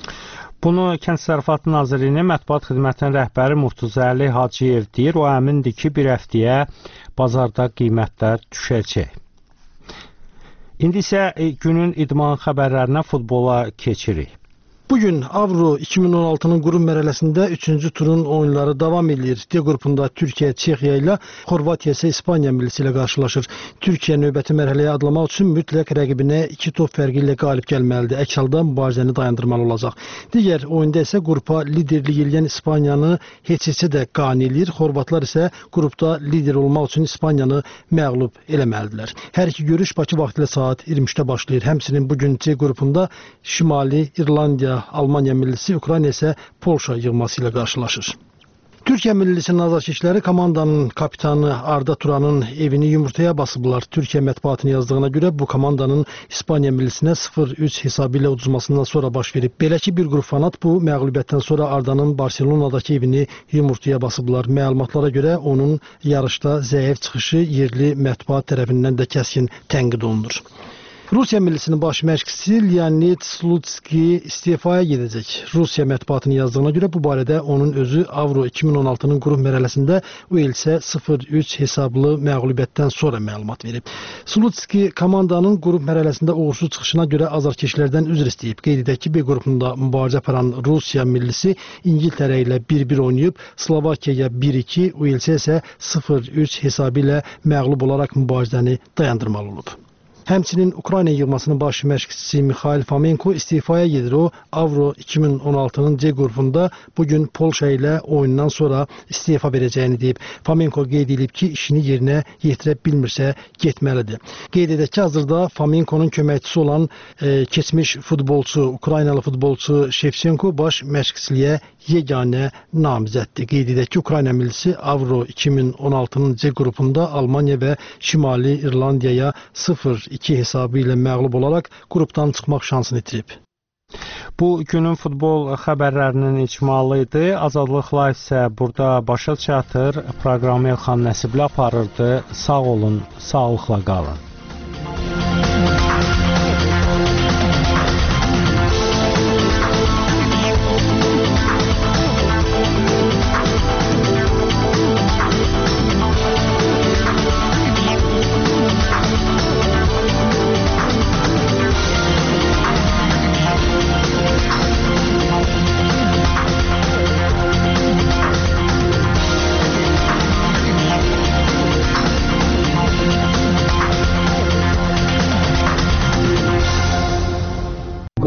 Bunu Kənd Təsərrüfatı Nazirliyinin mətbuat xidmətinin rəhbəri Murtuzəli Hacıyev deyir. O əmindir ki, bir həftəyə bazarda qiymətlər düşəcək. İndi isə günün idman xəbərlərinə futbola keçirik. Bugün Avro iki min on altının qrup mərhələsində üçüncü turun oyunları davam edir. D qrupunda Türkiyə Çexiya ilə, Xorvatiya isə İspaniya millisi ilə qarşılaşır. Türkiyə növbəti mərhələyə adlamaq üçün mütləq rəqibinə iki top fərqi ilə qalib gəlməlidir. Əks halda mübarizəni dayandırmalı olacaq. Digər oyunda isə qrupa liderlik edən İspaniyanı heç heçə də qane edir. Xorvatlar isə qrupda lider olmaq üçün İspaniyanı məğlub eləməlidirlər. Hər iki görüş Bakı vaxtı ilə saat iyirmi üçdə başlayır. Həmçinin bugün C qrupunda Şimali İrlandiya, Almaniya millisi, Ukrayna isə Polşa yığması ilə qarşılaşır. Türkiyə millisinin azarkeşləri komandanın kapitanı Arda Turanın evini yumurtaya basıblar. Türkiyə mətbuatının yazdığına görə bu komandanın İspaniya millisinə sıfır üç hesabı ilə uduzmasından sonra baş verib. Belə ki, bir qrup fanat bu məğlubiyyətdən sonra Ardanın Barcelonadakı evini yumurtaya basıblar. Məlumatlara görə onun yarışda zəif çıxışı yerli mətbuat tərəfindən də kəskin tənqid olunur. Rusiya millisinin baş məşqçisi Leonid Slutskiy istifaya gedəcək. Rusiya mətbuatının yazdığına görə bu barədə onun özü Avro iki min on altının qrup mərhələsində Uelsə sıfır üç hesablı məğlubiyyətdən sonra məlumat verib. Slutskiy komandanın qrup mərhələsində uğursuz çıxışına görə azarkeşlərdən üzr istəyib. Qeyd edək ki, B qrupunda mübarizə aparan Rusiya millisi İngiltərə ilə bir bir oynayıb, Slovakiyaya bir iki, Uelsə isə sıfır üç hesabı ilə məğlub olaraq mübarizəni dayandırmalı olub. Həmçinin Ukrayna yığmasının baş məşqçisi Mikhail Fomenko istifaya gedir. O, Avro iki min on altının C qrupunda bugün Polşa ilə oyundan sonra istifa verəcəyini deyib. Fomenko qeyd edib ki, işini yerinə yetirə bilmirsə getməlidir. Qeyd edək ki, hazırda Fomenkonun köməkçisi olan e, keçmiş futbolçu, Ukraynalı futbolçu Shevchenko baş məşqçiliyə yeganə namizəddir. Qeyd edək ki, Ukrayna millisi Avro iki min on altının C qrupunda Almaniya və Şimali İrlandiyaya sıfır iki hesabı ilə məğlub olaraq qrupdan çıxmaq şansını itirib. Bu günün futbol xəbərlərinin icmalı idi. Azadlıqla isə burada başa çatır. Proqramı Elxan Nəsibli aparırdı. Sağ olun, sağlıqla qalın.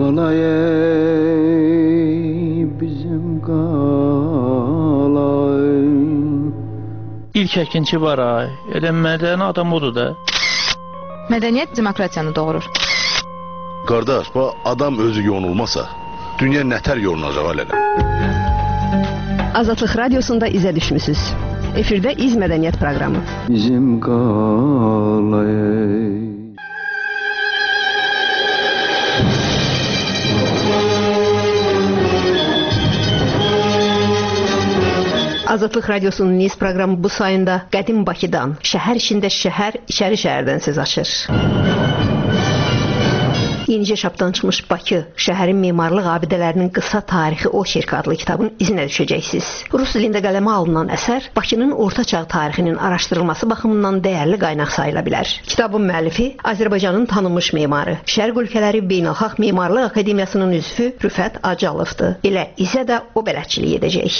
qalay bizim qalay. İlk əkinçi var ay. Elə mədəni adam odur da. Mədəniyyət demokratiyanı doğurur. Qardaş, bu adam özü yonulmasa, dünya nətər yonulacaq hələ? Azadlıq Radiosunda izə düşmüsüz. Efirdə İz Mədəniyyət proqramı. Bizim qalay. Azadlıq Radiosunun Niz proqramı bu sayında qədim Bakıdan, şəhər içində şəhər, içəri şəhərdən söz açır. Yenicə çapdan çıxmış Bakı, şəhərin memarlıq abidələrinin qısa tarixi Oçerk adlı kitabın izinə düşəcəksiniz. Rus dilində qələmə alınan əsər Bakının orta çağ tarixinin araşdırılması baxımından dəyərli qaynaq sayıla bilər. Kitabın müəllifi Azərbaycanın tanınmış memarı, Şərq ölkələri Beynəlxalq Memarlıq Akademiyasının üzvü Rüfət Acalovdur. Elə izə də o bələdçilik edəcək.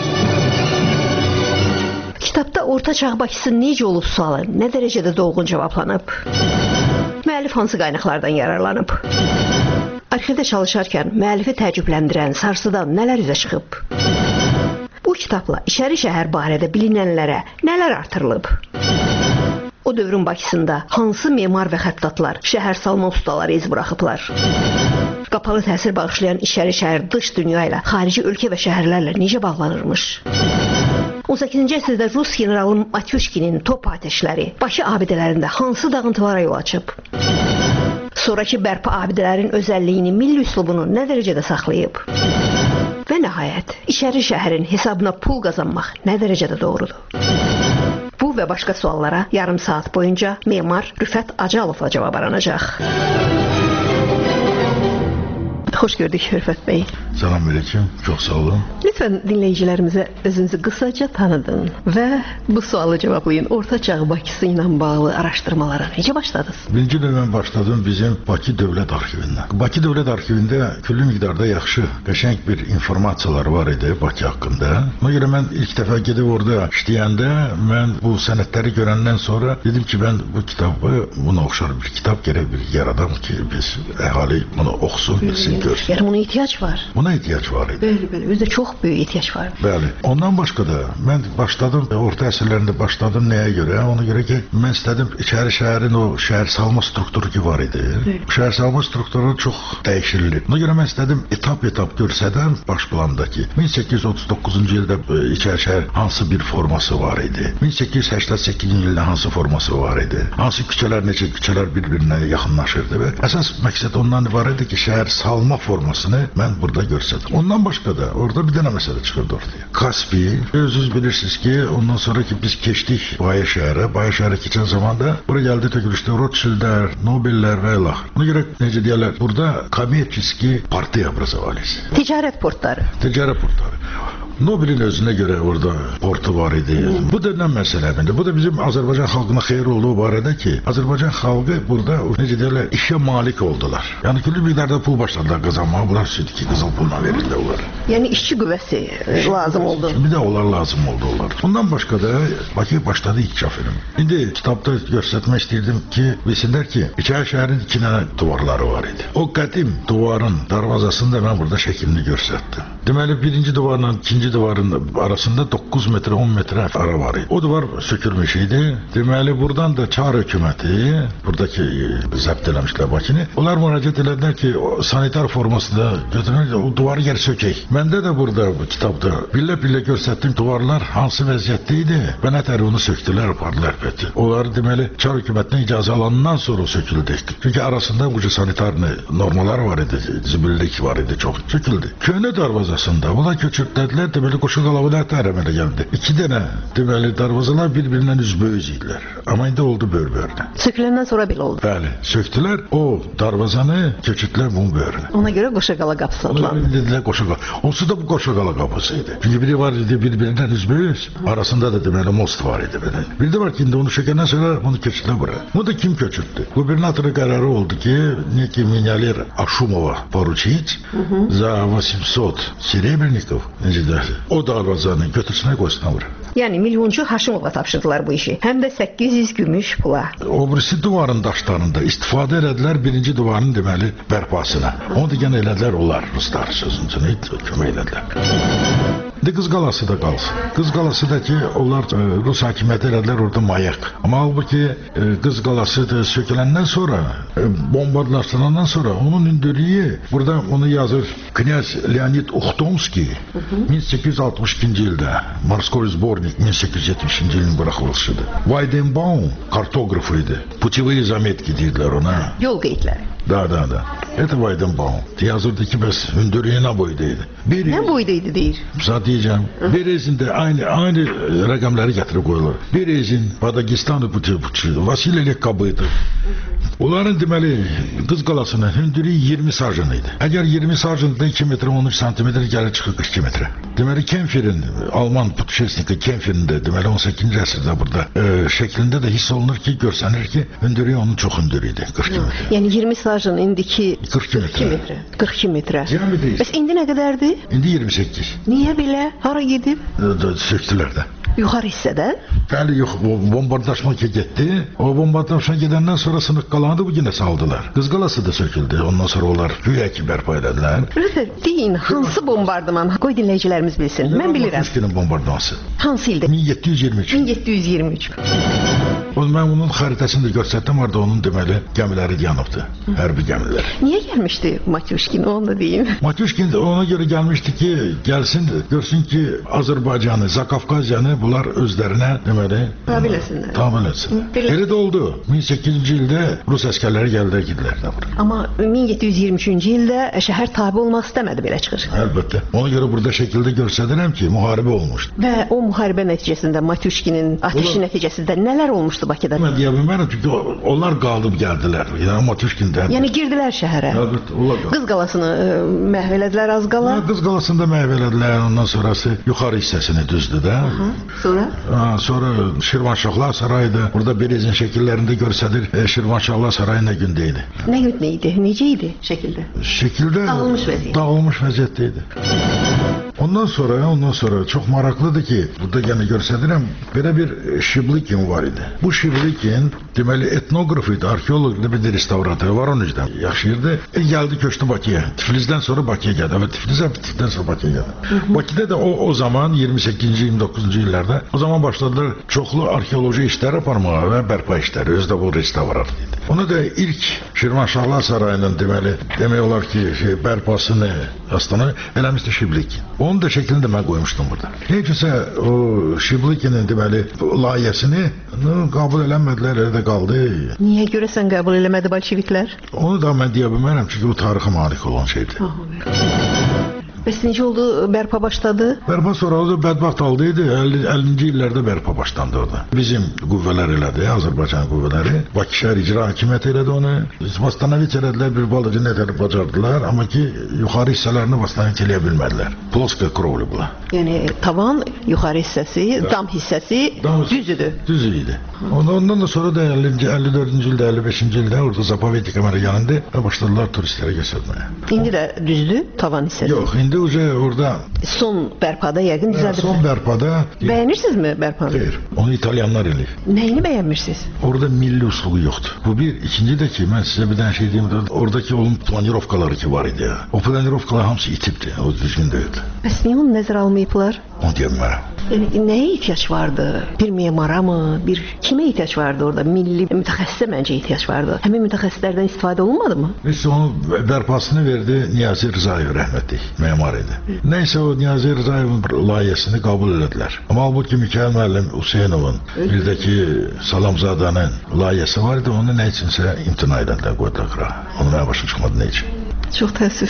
Kitabda orta çağ Bakısı necə olub sualı nə dərəcədə dolğun cavablanıb? Müəllif hansı qaynaqlardan yararlanıb? Arxivdə çalışarkən müəllifi təəccübləndirən, sarsıdan nələr üzə çıxıb? Bu kitabla içəri şəhər barədə bilinənlərə nələr artırılıb? O dövrün Bakısında hansı memar və xəttatlar, şəhər salma ustaları iz buraxıblar? Qapalı təsir bağışlayan içəri şəhər dış dünya ilə, xarici ölkə və şəhərlərlə necə bağlanırmış? on səkkizinci əsrdə Rus generalı Matyushkinin top atəşləri Bakı abidələrində hansı dağıntılara yol açıb? Sonrakı bərpa abidələrin özəlliyini, milli üslubunu nə dərəcədə saxlayıb? Və nəhayət, içəri şəhərin hesabına pul qazanmaq nə dərəcədə doğrudur? Bu və başqa suallara yarım saat boyunca memar Rüfət Acalovla cavab aranacaq. Xoş gördük Rüfət bəy. Selamünaleyküm, çox sağ olun. Lütfən dinləyicilərimizə özünüzü qısaca tanıdın və bu sualı cavablayın. Orta çağ Bakısı ilə bağlı araşdırmalara necə başladınız? Birinci növbə başladım bizim Bakı Dövlət Arxivindən. Bakı Dövlət Arxivində küllü miqdarda yaxşı, qəşəng bir informasiyalar var idi Bakı haqqında. Ona görə mən ilk dəfə gedib orada işləyəndə, mən bu sənədləri görəndən sonra dedim ki, mən bu kitabı, buna oxşar bir kitab gərək bir yaradam ki, biz əhali bunu oxusun, bilsin, görsün. Yəni buna ehtiyac var. Buna ehtiyac var idi. Bəli, bəli, özdə çox böyük ehtiyac var. Bəli. Ondan başqa da mən başladım, orta əsrlərində başladım nəyə görə? Ona görə ki, mən istədim içəri şəhərin o şəhər salma strukturu ki var idi. Şəhər salma strukturu çox dəyişildi. Ona görə mən istədim etap-etap görsədəm baş plandakı. min səkkiz yüz otuz doqquzuncu ildə içəri şəhər hansı bir forması var idi? min səkkiz yüz səksən səkkizinci ildə hansı forması var idi? Hansı küçələr, necə küçələr bir-birinə yaxınlaşırdı və əsas məqsəd ondan ibarət idi ki, şəhər salma formasını mən burada görsədim. Ondan başqa da orada bir dənə məsələ çıxırdı ortaya. Kaspi, özünüz bilirsiniz ki, ondan sonra ki biz keçdik Bayə şəhərə. Bayə şəhərə keçən zaman da bura gəldi tökülüşdə Rothschildlər, Nobellər və ilax. Ona görə necə deyirlər, burada kommersiya partiya obrazovались. Ticarət portları. Ticarət portları. Nobelin özünə görə orada portu var idi. Bu da nə məsələdir? Bu da bizim Azərbaycan xalqına xeyir olduğu barədə ki, Azərbaycan xalqı burada necə deyirlər, işə malik oldular. Yəni küllü miqdarda pul başladılar qazanmağa. Bunlar sürdü ki, qızıl pulla verirlər onlar. Yəni işçi qüvvəsi lazım oldu. Bir də onlar lazım oldu onlar. Ondan başqa da Bakı başladı inkişaf edim. İndi kitabda göstərmək istəyirdim ki, bilsinlər ki, içəri şəhərin iki dənə divarları var idi. O qədim divarın darvazasında mən burada şəklini göstərdim. Deməli, birinci divarla ikinci divarın arasında doqquz metr, on metr ara var idi. O divar sökülmüş idi. Deməli, buradan da Çar hökuməti, buradakı zəbt eləmişlər Bakını. Onlar müraciət elədilər ki, o sanitar formasında götürmək, o divarı geri sökək. Məndə də burada bu kitabda billə-billə göstərdim divarlar hansı vəziyyətdə idi və nətər onu söktülər, apardılar bəti. Onları deməli, Çar hökumətindən icazə alandan sonra söküldü. Çünki arasında bu sanitar normalar var idi, zibillik var idi, çox söküldü. Köhnə darvazasında bunlar köçürdülər, deməli qoşu qalavılar tərəmələ gəldi. İki dənə deməli darvazalar bir-birindən üzböyüz idilər. Amma indi oldu bör-bördə. Söküləndən sonra belə oldu. Bəli, söktülər, o darvazanı köçürdülər bunun börünə. Ona görə Qoşaqala qapısı adlandı. Dedilər Qoşaqala. Onsuz da bu Qoşaqala qapısı idi. Çünki biri var idi bir-birindən üzböyüz, arasında da deməli most var idi belə. Bir də var ki, indi onu sökəndən sonra bunu köçürdülər bura. Bunu da kim köçürdü? Gubernatorun qərarı oldu ki, neki minyalir Aşumova poruçit za восемьсот серебряников, necə deyir, o darvazanı götürsünə qoysunlar bura. Yəni milyonçu Haşimova tapşırdılar bu işi. Həm də səkkiz yüz gümüş pula. O birisi divarın daşlarında istifadə elədilər birinci divarın deməli bərpasına. Onu da yenə elədilər onlar ruslar sözünü kömək elədilər. De Qız Qalası da qalsın. Qız Qalası da ki, onlar e, Rus hakimiyyəti elədilər orada mayak. Amma halbuki e, Qız Qalası da söküləndən sonra, e, bombardlaşdırandan sonra onun hündürlüyü, burada onu yazır Knyaz Leonid Uxtomski min səkkiz yüz altmış ikinci ildə Morskoy Zbornik min səkkiz yüz yetmişinci ilin buraxılışıdır. Weidenbaum kartografıydı. Putevые заметки deyirlər ona. Yol qeydləri. Da, da, da. Это Weidenbaum. Yazırdı ki, bəs hündürlüyü nə boydaydı? Bir nə boydaydı deyir? Zat diyeceğim. Bir ezinde aynı aynı rakamları getirip koyuyorlar. Bir ezin Padagistan'ı putu, Vasiliyle kabıydı. Onların deməli Qız Qalasının hündürlüyü iyirmi sarjınıydı. Əgər iyirmi sarjında iki metre on üç santimetre gəlir çıxır qırx iki metre. Deməli Kempferin, Alman putuşesniki Kempferin də deməli on səkkizinci əsrdə burada e, şəklində də hiss olunur ki, görsənir ki, hündürlüyü onun çox hündürlüydü, qırx iki metre. Yəni iyirmi sarjın indiki qırx iki metre. qırx iki metre. Yəni deyil. Bəs indi nə qədərdir? İndi iyirmi səkkiz. Niyə belə? Hara gedib? Söktülər də. Yuxarı hissədə? Bəli, yox, bombardlaşma ki getdi. O bombardlaşma gedəndən sonra sınıq qalandı, bu yenə saldılar. Qız Qalası da söküldü. Ondan sonra onlar güya ki bərpa edədilər. Rüfət, deyin, hansı bombardıman? Qoy dinləyicilərimiz bilsin. Mən bilirəm. Pushkinin bombardıması. Hansı ildə? min yeddi yüz iyirmi üç. min yeddi yüz iyirmi üç. O mən onun xəritəsini də göstərdim, orada onun deməli gəmiləri yanıbdı. Hərbi gəmilər. Niyə gəlmişdi Matyushkin? Onu da deyim. Matyushkin də ona görə gəlmişdi ki, gəlsin, görsün ki, Azərbaycanı, Zakafqaziyanı bunlar özlərinə deməli tabe eləsinlər. Tabe eləsin. Elə də oldu. min səkkiz yüzüncü ildə Rus əsgərləri gəldilər, gidilər də bura. Amma min yeddi yüz iyirmi üçüncü ildə şəhər tabe olmaq istəmədi, belə çıxır. Əlbəttə. Ona görə burada şəkildə göstərirəm ki, müharibə olmuşdu. Və o müharibə nəticəsində Matyushkinin ateşi nəticəsində nələr olmuşdu Bakıda? Mən deyə bilmərəm çünki onlar qalıb gəldilər. Yəni Matyushkin də. Yəni girdilər şəhərə. Əlbəttə, onlar qaldı. Qız Qalasını məhv elədilər az qala. Qız Qalasını da məhv elədilər. Ondan sonrası yuxarı hissəsini düzdü də. Sonra? Ha, sonra Şirvanşahlar sarayıdı. Burada Berezin şəkillərində göstərir. E, Şirvanşahlar sarayı nə gündə idi? Nə gündə idi? Necə idi şəkildə? Şəkildə dağılmış vəziyyətdə. Dağılmış vəziyyətdə idi. Ondan sonra, ondan sonra çox maraqlıdır ki, burada yəni göstərirəm, belə bir Şiblikin var idi. Bu Şiblikin deməli etnoqraf idi, arxeoloq idi, bir də restavratör var onun üzrə. Yaşayırdı. E, gəldi köçdü Bakıya. Tiflisdən sonra Bakıya gəldi. Və Tiflisə Tiflisdən sonra Bakıya gəldi. Bakıda da o o zaman iyirmi səkkizinci iyirmi doqquzuncu illərdə o zaman başladılar çoxlu arxeoloji işlər aparmağa və bərpa işləri. Özü də bu restavrat idi. Onu da ilk Şirvanşahlar sarayının deməli demək olar ki, şey, bərpasını aslında eləmişdi Şiblikin. Onun da şəklini də mən qoymuşdum burada. Heç olsa o Şiblikinin deməli layihəsini qəbul eləmədilər, elə də qaldı. Niyə görəsən qəbul eləmədi bolşeviklər? Onu da mən deyə bilmərəm, çünki bu tarixə malik olan şeydir. Bəs necə oldu? Bərpa başladı? Bərpa sonra o da bədbəxt halda idi. əllinci illərdə bərpa başlandı orada. Bizim qüvvələr elədi, Azərbaycan qüvvələri. Bakı şəhər icra hakimiyyəti elədi onu. Vastanovich elədilər, bir balaca nətər bacardılar, amma ki, yuxarı hissələrini Vastanovich eləyə bilmədilər. Ploska krovli bula. Yəni tavan, yuxarı hissəsi, dam hissəsi düz idi. Düz idi. Ondan da sonra da əllinci, əlli dördüncü ildə, əlli beşinci ildə orada Zapovednik kamera yanında başladılar turistlərə göstərməyə. İndi də düzdür tavan hissəsi? Yox, indi uca orada son bərpada yəqin düzəldir. Son bərpada. Bəyənirsinizmi bərpanı? Xeyr, onu İtalyanlar eləyir. Nəyini bəyənmirsiniz? Orada milli usluğu yoxdur. Bu bir, ikinci də ki, mən sizə bir dənə şey deyim, oradakı onun planirovkaları ki var idi ya. O planirovkalar hamısı itibdi, o düzgün deyildi. Bəs niyə onu nəzərə almayıblar? Onu deyəmərəm. Yəni nəyə ehtiyac vardı? Bir memara mı? Bir kimə ehtiyac vardı orada? Milli mütəxəssisə məncə ehtiyac vardı. Həmin mütəxəssislərdən istifadə olunmadı mı? Neyse onun bərpasını verdi Niyazi Rzayev rəhmətli memar idi. Neyse o Niyazi Rzayevin layihəsini qəbul elədilər. Amma halbuki Mikayıl müəllim Hüseynovun bildəki Salamzadənin layihəsi var idi. Onu nə üçünsə imtina edədilər, qoydular qırağa. Onu mənə başa çıxmadı nə üçün. Çox təəssüf.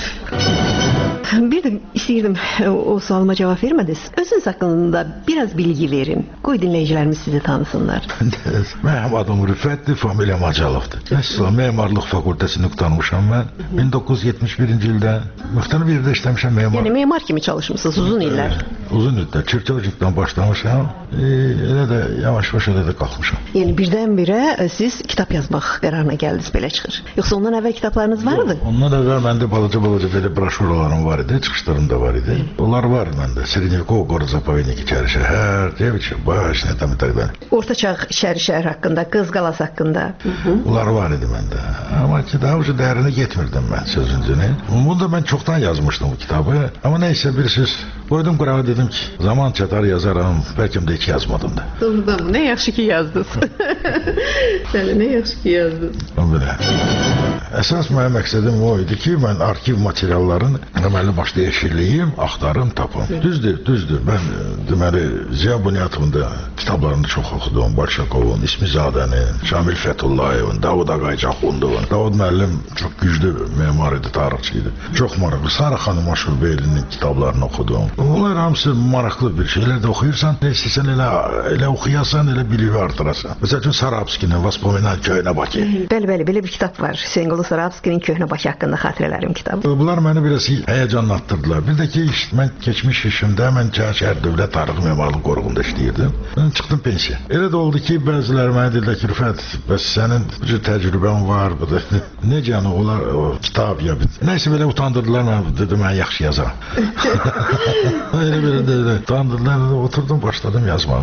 Bir də istəyirdim, o sualıma cavab vermədiniz. Özünüz haqqında biraz bilgi verin. Qoy dinləyicilərimiz sizi tanısınlar. Mənim adım Rüfətdir, familiyam Acalovdur. Məsələn, memarlıq fakültəsini qurtarmışam mən. min doqquz yüz yetmiş birinci ildə müxtəlif yerdə işləmişəm memar. Yəni memar kimi çalışmısınız uzun illər. Uzun illər. Çirkövcükdən başlamışam. E, elə də yavaş-yavaş elə də qalxmışam. Yəni birdən-birə siz kitab yazmaq qərarına gəldiniz, belə çıxır. Yoxsa ondan əvvəl kitablarınız vardı? Ondan əvvəl məndə balaca-balaca belə broşuralarım var var idi, çıxışlarında var idi. Onlar var məndə. Srednevkov Gorod Zapovednik İçəri şəhər, Devçi, baş, nə tam itəqdən. Ortaçağ İçəri şəhər haqqında, Qız Qalası haqqında. Bunlar var idi məndə. Amma ki, daha ucu dərinə getmirdim mən sözüncünü. Bunu da mən çoxdan yazmışdım bu kitabı. Amma neysə bir söz qoydum qırağa, dedim ki, zaman çatar yazaram, bəlkə də heç yazmadım da. Doğrudan, nə yaxşı ki yazdınız. Səni nə yaxşı ki yazdınız. Belə. Əsas mənim məqsədim o idi ki, mən arxiv materialların deməli başda yeşilliyim, axtarım, tapım. Düzdür, düzdür. Mən deməli Ziya Bunyatovun da kitablarını çox oxudum. Bolşakovun, İsmizadənin, Şamil Fətullayevin, Davud Ağaycaxundovun. Davud müəllim çox güclü memar idi, tarixçi idi. Çox maraqlı. Sara xanım Aşurbeylinin kitablarını oxudum. Bunlar hamısı maraqlı bir şeylər də oxuyursan, nə istəsən elə, elə oxuyasan, elə biliyi artırasan. Məsəl üçün Sarabskinin Vaspomina Köhnə Bakı. Bəli, bəli, belə bir kitab var. Hüseynqulu Sarabskinin Köhnə Bakı haqqında xatirələrim kitabı. Bunlar məni biraz həyəcanlatdırdılar. Bir də ki, mən keçmiş işimdə mən Şəhər Dövlət Tarixi Memarlıq Qoruğunda işləyirdim. Mən çıxdım pensiya. Elə də oldu ki, bəziləri mənə dedilər ki, Rüfət, bəs sənin bu təcrübən var, bu da necə yəni olar o kitab ya bir. Nəysə belə utandırdılar mən, dedim mən yaxşı yazaram. Elə belə də utandırdılar, oturdum, başladım yazmağa.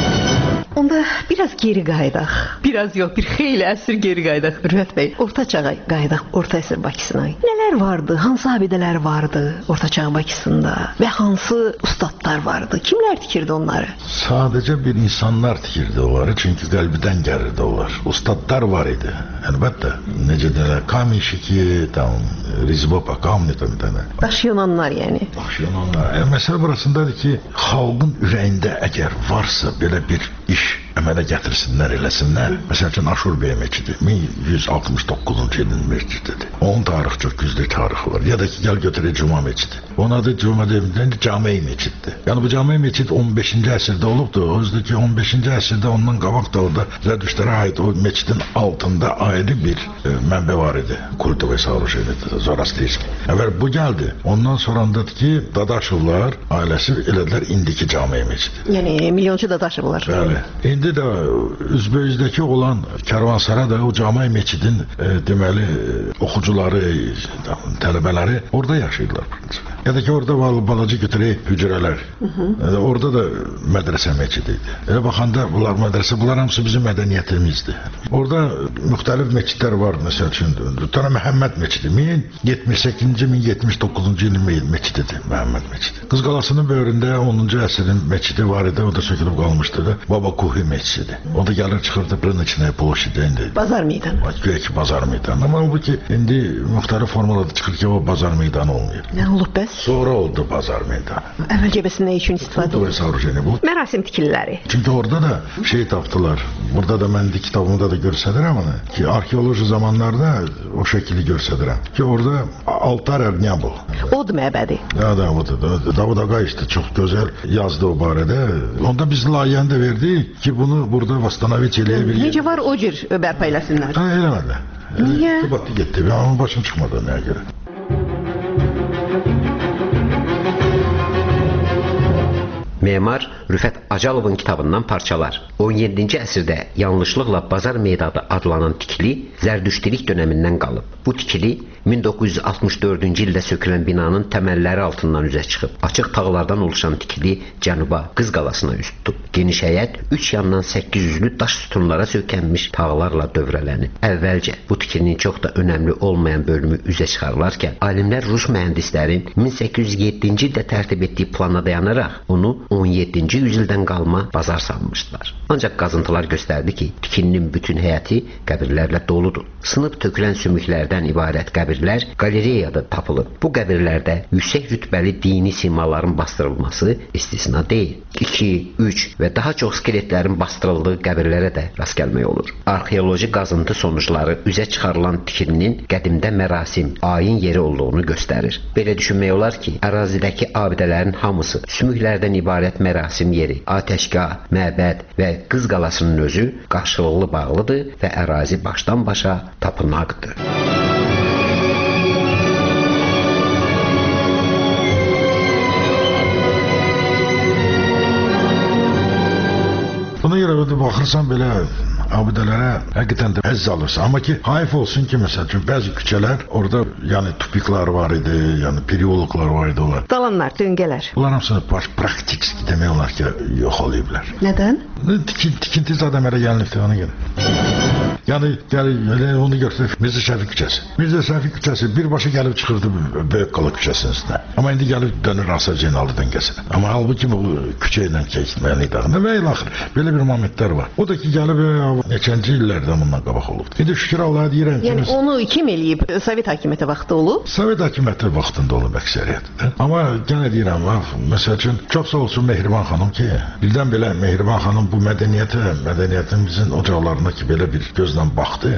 Onda biraz geri qayıdaq. Biraz yox, bir xeyli əsr geri qayıdaq. Rüfət bəy, orta çağa qayıdaq, orta əsr Bakısına. Nələr vardı, hansı abidələr vardı orta çağ Bakısında və hansı ustadlar vardı? Kimlər tikirdi onları? Sadəcə bir insanlar tikirdi onları, çünki qəlbidən gəlirdi onlar. Ustadlar var idi. Əlbəttə, necə deyirlər, Kamişiki, tam Rizbopa, Kamni tam tənə. Daş Yunanlar yəni. Daş Yunanlar. Yəni, məsələ burasındadır ki, xalqın ürəyində əgər varsa belə bir iş əmələ gətirsinlər, eləsinlər. Məsəl üçün Aşurbey məscidi min yüz altmış doqquzuncu ilin məscididir. Onun tarixi çox güclü tarixi var. Ya da ki, gəl götürək Cuma məscidi. Onun adı Cuma deyildir, Cami məscididir. Yəni bu Cami məscidi on beşinci əsrdə olubdur. Özdə ki, on beşinci əsrdə ondan qabaq da orada Zərdüştlərə aid o məscidin altında ayrı bir e, mənbə var idi. Kultovoy soorужениеdir, Zoroastriyski. Əvvəl bu gəldi. Ondan sonrandadır ki, Dadaşovlar ailəsi elədilər indiki Cami məscidi. Yəni milyonçu Dadaşovlar. Bəli. İndi də Üzbeyizdəki olan Kərvansara da o Cami məscidin e, deməli oxucuları, tələbələri orada yaşayırlar. Ya da ki, orada balaca götürək hücrələr. E, orada da mədrəsə məscidi idi. Elə baxanda bunlar mədrəsə, bunlar hamısı bizim mədəniyyətimizdir. Orada müxtəlif məscidlər var. Məsəl üçün, Tana Məhəmməd məscidi min yetmiş səkkizinci min yetmiş doqquzuncu ilin məscididir, Məhəmməd məscidi. Qız Qalasının böyründə onuncu əsrin məscidi var idi, o da sökülüb qalmışdı da. Baba Kuhi məscidi. O da gəlir çıxırdı Brınıçınaya ploşidə indi. Bazar meydanı. Güya ki, bazar meydanı. Amma bu ki, indi müxtəlif formada çıxır ki, o bazar meydanı olmuyor. Nə olub bəs? Sonra oldu bazar meydanı. Əvvəlcə bəs nə üçün istifadə olunur? Bu. Mərasim tikililəri. Çünki orada da şey tapdılar. Burada da mən kitabımda da göstərirəm onu. Ki, arxeoloji zamanlarda o şəkili göstərirəm. Ki, orada altar Ernyabul. Od məbədi. Ya da o da. Davud Ağay işte çox gözəl yazdı o barədə. Onda biz layihəni də verdik ki, bunu burada Vastanoviç eləyə bilir. Necə var o cür bərpa eləsinlər? Ha, eləmədilər. Niyə? Batı getdi. Amma başım çıxmadı nəyə görə. Memar Rüfət Acalovun kitabından parçalar. on yeddinci əsrdə yanlışlıqla Bazar meydanı adlanan tikili Zərdüştilik dönəmindən qalıb. Bu tikili min doqquz yüz altmış dördüncü ildə sökülən binanın təməlləri altından üzə çıxıb. Açıq tağlardan oluşan tikili cənuba Qız Qalasına üz tutub. Geniş həyət üç yandan səkkiz yüzlü daş sütunlara sökənmiş tağlarla dövrələnib. Əvvəlcə bu tikilinin çox da önəmli olmayan bölümü üzə çıxarılarkən, alimlər Rus mühəndislərin min səkkiz yüz yeddinci ildə tərtib etdiyi plana dayanaraq onu on yeddinci yüzildən qalma bazar sanmışdılar. Ancaq qazıntılar göstərdi ki, tikilinin bütün həyəti qəbirlərlə doludur. Sınıb tökülən sümüklərdən ibarət qəbirlər qalereyada tapılıb. Bu qəbirlərdə yüksək rütbəli dini simaların bastırılması istisna deyil. iki, üç və daha çox skeletlərin bastırıldığı qəbirlərə də rast gəlmək olur. Arxeoloji qazıntı sonuçları üzə çıxarılan tikilinin qədimdə mərasim, ayin yeri olduğunu göstərir. Belə düşünmək olar ki, ərazidəki abidələrin hamısı sümüklərdən ibarət mərasim yeri, atəşgah, məbəd və Qız Qalasının özü qarşılıqlı bağlıdır və ərazi başdan başa tapınaqdır. Buna görə baxırsan belə abidələrə həqiqətən də həzz alırsa. Amma ki, hayf olsun ki, məsəl üçün bəzi küçələr orada yəni tupiklar var idi, yəni periologlar var idi onlar. Dalanlar, döngələr. Bunlar hamısını baş praktik demək olar ki, yox olayıblar. Nədən? Tikin, tikinti zaten mənə gəlibdir ona görə. Yəni, yəni onu götürüb Mirzə Şəfiq küçəsi. Mirzə Şəfiq küçəsi birbaşa gəlib çıxırdı Böyükqala küçəsinin üstünə. Amma indi gəlib dönür Asaf Zeynalov döngəsinə. Amma halbuki bu küçə ilə keçməli idi. Nə və ilaxır, belə bir momentlər var. O da ki, gəlib neçənci illərdən bundan qabaq olubdur. İndi şükür Allah'a deyirəm ki... Yəni onu kim eləyib? Sovet hakimiyyəti vaxtı olub? Sovet hakimiyyəti vaxtında olub əksəriyyətdə. Amma yenə deyirəm, məsəl üçün, çox sağ olsun Mehriban xanım ki, birdən belə Mehriban xanım bu mədəniyyətə, mədəniyyətimizin ocaqlarına ki, belə bir gözlə baxdı.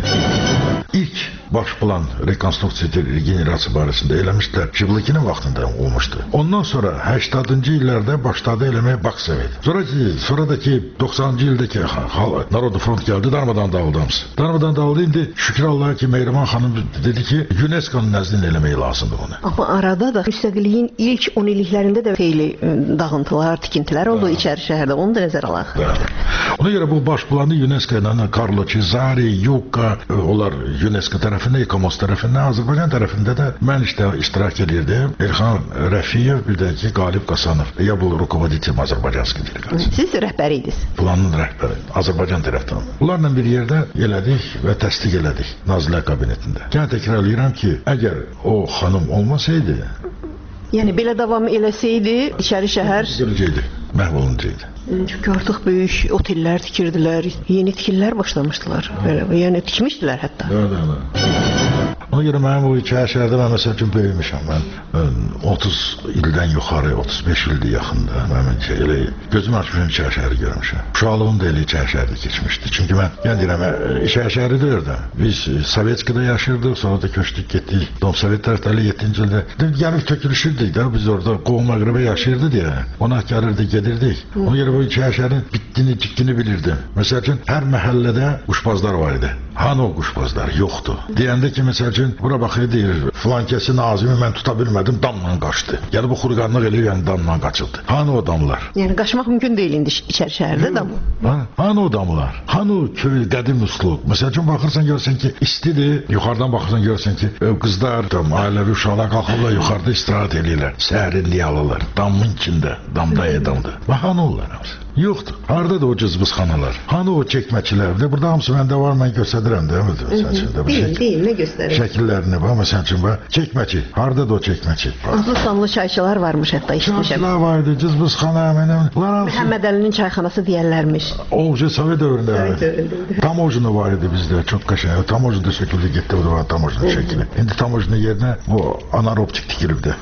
İlk baş plan rekonstruksiya regenerasiya barəsində eləmişdilər. Şıblıkinin vaxtında olmuşdu. Ondan sonra səksəninci illərdə başladı eləməyə Baksovet. Sonraki, sonradaki doxsanıncı ildəki Narodu Front gəldi, darmadan dağıldı hamısı. Darmadan dağıldı, indi şükür Allah'a ki, Mehriban xanım dedi ki, UNESCO'nun nəzdində eləmək lazımdır bunu. Amma arada da müstəqilliyin ilk on illiklərində də xeyli dağıntılar, tikintilər oldu içəri şəhərdə. Onu da nəzərə alaq. Ona görə bu baş planı UNESCO ilə Carlo Cesari, Yuka, onlar UNESCO tərəfində, İKOMOS tərəfində, Azərbaycan tərəfində də mən işte iştirak edirdim. Elxan Rəfiyev, bir də ki, Qalib Qasanov. Ya bu rukovodитель Azərbaycanski delegasiya. Siz rəhbəri idiniz. Planın rəhbəri, Azərbaycan tərəfdən. Bunlarla bir yerdə elədik və təsdiq elədik Nazirlər Kabinetində. Yenə təkrarlayıram ki, əgər o xanım olmasaydı, yəni belə davam eləsəydi, içəri şəhər görəcəkdi, məhv olunacaqdı. Çünki artıq böyük otellər tikirdilər, yeni tikillər başlamışdılar. Belə, yəni tikmişdilər hətta. Da, da, da. Ona görə mənim bu iki şəhərdə mən məsəl üçün böyümüşəm. Mən otuz ildən yuxarı, otuz beş ildir yaxında. Mən şey, elə gözüm açmışım iki şəhəri görmüşəm. Uşaqlığım da elə iki şəhərdə keçmişdi. Çünki mən, yəni deyirəm, iki şəhəri də orada. Biz Sovetskada yaşırdıq, sonra da köçdük, getdik. Dom Sovet tərəfləri yeddinci ildə. Gəlib tökülüşürdük də, biz orada Qovum Məğribə yaşayırdı deyə. Ona gəlirdik, gedirdik. Ona görə bu iki şəhərin bitdini, cikdini bilirdim. Məsəl üçün, hər məhəllədə quşbazlar var idi. Hanı o quşbazlar? Yoxdur. Deyəndə ki, məsəl üçün, bura baxır deyir, flankəsi Nazimi mən tuta bilmədim, damla qaçdı. Yəni bu xurqanlıq eləyir, yəni damla qaçıldı. Hanı o damlar? Yəni qaçmaq mümkün deyil indi içəri şəhərdə dam. Ha? Hanı o damlar? Hanı o köy, qədim üslub? Məsəl üçün, baxırsan, görsən ki, istidir. Yuxarıdan baxırsan, görsən ki, qızlar, tam, ailəvi uşaqlar qalxırlar, yuxarıda istirahət eləyirlər. Səhərinliyi alırlar. Damın içində, damda edamdır. Bax, hanı onlar hamısı? Yoxdur. Harada da o cızbızxanalar? Hanı o çəkməçilər? De, burada hamısı məndə var, mən göstədirəm də. Deyil, deyil, nə göstərir? Şəkillərini var, məsəl üçün, çəkməçi. Harada da o çəkməçi? Azlı sanlı çayçılar varmış hətta, işmişəm. Çayçılar var idi, cızbızxana, mənim. Məhəmməd Əlinin çayxanası deyərlərmiş. Oğuzca Sovet dövründə. Sovet dövründə. Tamojna var idi bizdə, çox qəşəng. Tamojna da söküldü, getdi, o da var Tamojna şəkili. İndi Tamojna yerinə bu anaeroptik tikilibdir.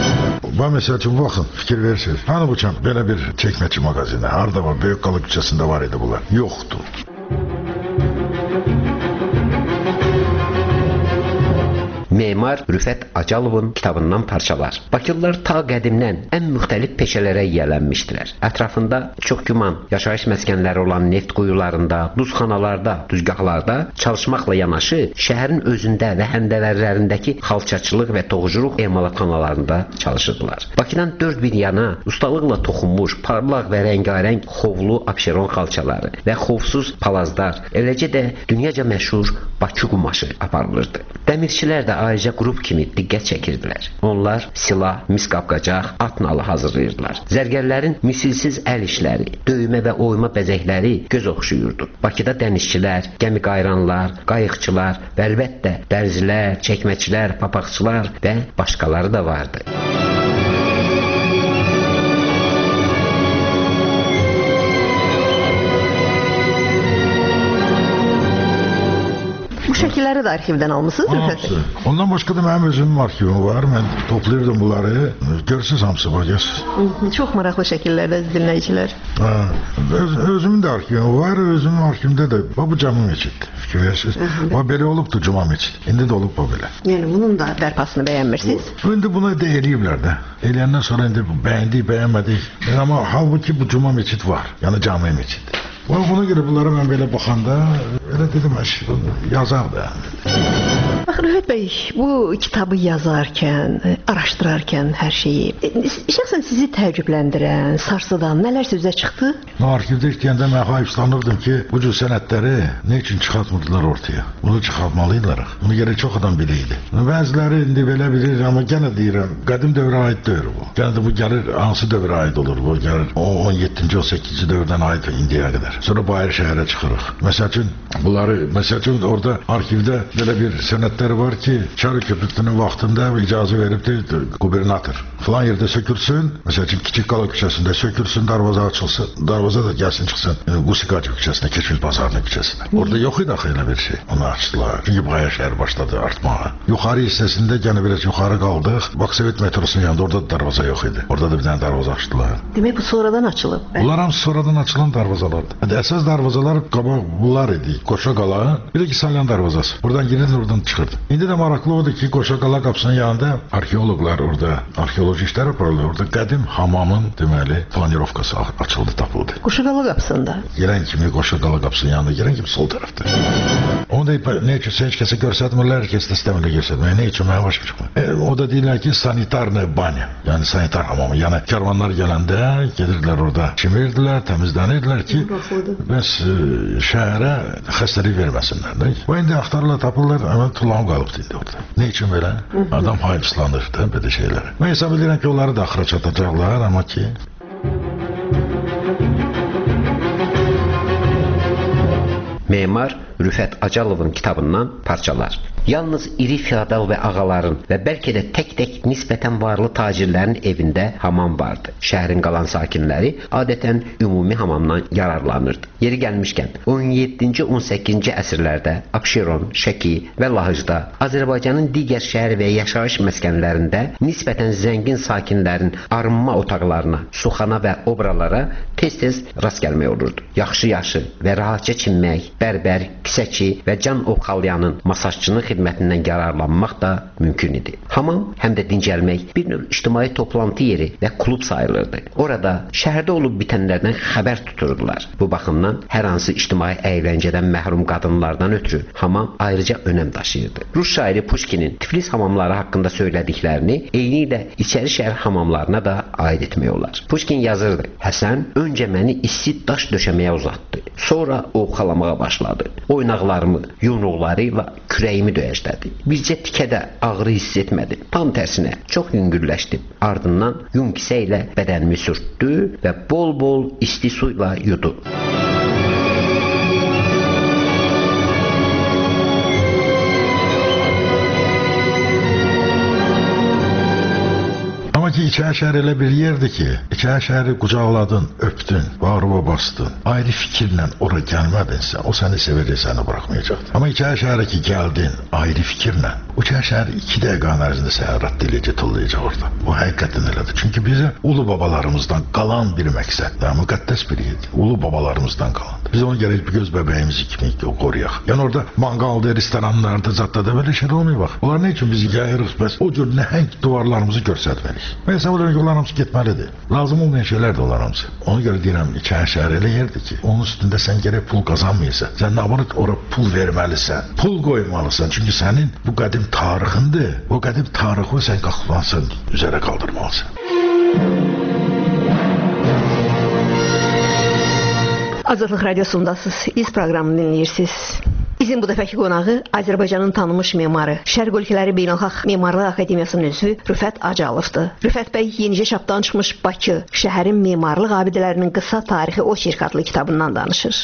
Bax, məsəl üçün, baxın, fikir verirsiniz. Hanı bu çəm, belə bir çəkməçi mağazini? Harada var? Böyükqala küçəsində var idi bunlar. Yoxdur. Memar Rüfət Acalovun kitabından parçalar. Bakılılar ta qədimdən ən müxtəlif peşələrə yiyələnmişdilər. Ətrafında çox güman yaşayış məskənləri olan neft quyularında, duzxanalarda, düzgahlarda çalışmaqla yanaşı, şəhərin özündə və həndəvərlərindəki xalçaçılıq və toxuculuq emalatxanalarında çalışırdılar. Bakıdan dörd bir yana ustalıqla toxunmuş, parlaq və rəngarəng xovlu abşeron xalçaları və xovsuz palazlar, eləcə də dünyaca məşhur Bakı qumaşı aparılırdı. Dəmirçilər də ayrıca qrup kimi diqqət çəkirdilər. Onlar silah, mis qapqacaq, at nalı hazırlayırdılar. Zərgərlərin misilsiz əl işləri, döymə və oyma bəzəkləri göz oxşuyurdu. Bakıda dənizçilər, gəmi qayranlar, qayıqçılar və əlbəttə dərzilər, çəkməçilər, papaqçılar və başqaları da vardı. Bu şəkilləri də arxivdən almısınız, Rüfət? Ondan başqa da mənim özümün arxivim var. Mən toplayırdım bunları. Görürsünüz hamısı var, görürsünüz. Çox maraqlı şəkillərdə dinləyicilər. Ha, öz, özümün də arxivim var. Özümün arxivimdə də bu cami meçid. Fikir verirsiniz. Bu belə olubdu cuma meçid. İndi də olub bu belə. Yəni bunun da bərpasını bəyənmirsiniz? İndi bunu da eləyiblər də. Eləyəndən sonra indi bəyəndik, bəyənmədik. Amma halbuki bu cuma meçid var. Yəni cami meçid. Ona görə bunlara mən belə baxanda elə dedim, yazar da. Bax, Rüfət bəy, bu kitabı yazarkən, araşdırarkən hər şeyi, şəxsən sizi təəccübləndirən, sarsıdan nələr sözə çıxdı? Arxivdə işləyəndə mən hayıflanırdım ki, bu cür sənədləri nə üçün çıxartmırdılar ortaya? Bunu çıxartmalıydılar. Bunu görə çox adam bilirdi. Bəziləri indi belə bilir, amma yenə deyirəm, qədim dövrə aid deyil bu. Yenə də bu gəlir, hansı dövrə aid olur? Bu gəlir on yeddinci on səkkizinci dövrdən aid indiyə qədər. Sonra Bayır şəhərə çıxırıq. Məsəl üçün, bunları, məsəl üçün orada arxivdə belə bir sənədlər var ki, Çar hökumətinin vaxtında icazə veribdir qubernator. Falan yerdə sökülsün, məsəl üçün Kiçik Qala küçəsində sökülsün, darvaza açılsın, darvaza da gəlsin çıxsın Qusikac küçəsinə, Keçmiş Bazarının küçəsinə. Orada yox idi axı elə bir şey. Onu açdılar. Çünki Bayır şəhər başladı artmağa. Yuxarı hissəsində gənə biraz yuxarı qaldıq. Baksovet metrosunun yanında orada da darvaza yox idi. Orada da bir dənə darvaza açdılar. Demək bu sonradan açılıb. Bunlar hamısı sonradan açılan darvazalardır. Yəni əsas darvazalar qabaq bunlar idi. Qoşa Qala, bir də ki Salyan darvazası. Buradan girirdi, oradan çıxırdı. İndi də maraqlı odur ki, Qoşa Qala qapısının yanında arxeoloqlar orada arxeoloji işlər aparırlar. Orada qədim hamamın deməli planirovkası açıldı, tapıldı. Qoşa Qala qapısında. Gələn kimi Qoşa Qala qapısının yanında, gələn kimi sol tərəfdə. Onu da nə üçün heç kəsə göstərmirlər, heç də istəmirlər göstərməyə. Nə üçün mənə başa çıxmır. E, o da deyirlər ki, sanitarная banya, yəni sanitar hamamı. Yəni karvanlar gələndə gedirdilər orada, çimirdilər, təmizlənirdilər ki, bəs e, şəhərə xəstəlik verməsinlər. Də. Və indi axtarırlar, tapırlar, amma tullanıb qalıbdı indi orada. Nə üçün belə? Adam hayıfslanır da belə şeylər. Mən hesab edirəm ki, onları da axıra çatacaqlar, amma ki Memar Rüfət Acalovun kitabından parçalar. Yalnız iri feodal və ağaların və bəlkə də tək-tək nisbətən varlı tacirlərin evində hamam vardı. Şəhərin qalan sakinləri adətən ümumi hamamdan yararlanırdı. Yeri gəlmişkən, on yeddinci on səkkizinci əsrlərdə Abşeron, Şəki və Lahıcda, Azərbaycanın digər şəhər və yaşayış məskənlərində nisbətən zəngin sakinlərin arınma otaqlarına, suxana və obralara tez-tez rast gəlmək olurdu. Yaxşı-yaxşı və rahatca çinmək, bərbər, kisəçi və can ovxalayanın masajçının xidmətindən yararlanmaq da mümkün idi. Hamam həm də dincəlmək, bir növ ictimai toplantı yeri və klub sayılırdı. Orada şəhərdə olub bitənlərdən xəbər tuturdular. Bu baxımdan hər hansı ictimai əyləncədən məhrum qadınlardan ötürü hamam ayrıca önəm daşıyırdı. Rus şairi Pushkinin Tiflis hamamları haqqında söylədiklərini eyni ilə içəri şəhər hamamlarına da aid etmək olar. Pushkin yazırdı: Həsən öncə məni isti daş döşəməyə uzatdı. Sonra ovxalamağa başladı. Oynaqlarımı, yumruqları ilə kürəyimi döyəclədi. Bircə tikədə ağrı hiss etmədim. Tam tərsinə çox yüngülləşdim. Ardından yun kisə ilə bədənimi sürtdü və bol-bol isti su ilə yudu. Ki, İçəri şəhər elə bir yerdir ki, İçəri şəhəri qucaqladın, öpdün, bağrıma bastın, ayrı fikirlə ora gəlmədinsə, o səni sevəcək, səni buraxmayacaqdır. Amma İçəri şəhərə ki, gəldin, ayrı fikirlə, o İçəri şəhəri iki dəqiqə ərzində səyahət diləcə tullayacaq orada. Bu həqiqətən elədir. Çünki bizə ulu babalarımızdan qalan bir məqsəd, və müqəddəs bir yerdir. Ulu babalarımızdan qalandır. Biz onu gərək bir göz bəbəyimizi kimi qoruyaq. Yəni orada manqalda, restoranlarda, zadda belə şeylər olmuyor bax. Onlar nə üçün bizi gəlirik, bəs o cür nəhəng duvarlarımızı görsətməliyik. Mən hesab edirəm ki, onlar hamısı getməlidir. Lazım olmayan şeylər də onlar hamısı. Ona görə deyirəm, İçəri şəhər elə yerdir ki, onun üstündə sən gərək pul qazanmayırsan. Sən nabanı ora pul verməlisən, pul qoymalısan. Çünki sənin bu qədim tarixindir. O qədim tarixi sən qalxmalısan, üzərə qaldırmalısan. Azadlıq Radiosundasınız, İz proqramını dinləyirsiniz. Bizim bu dəfəki qonağı Azərbaycanın tanınmış memarı, Şərq ölkələri Beynəlxalq Memarlıq Akademiyasının üzvü Rüfət Acalovdur. Rüfət bəy yenicə çapdan çıxmış Bakı, şəhərin memarlıq abidələrinin qısa tarixi oçerk adlı kitabından danışır.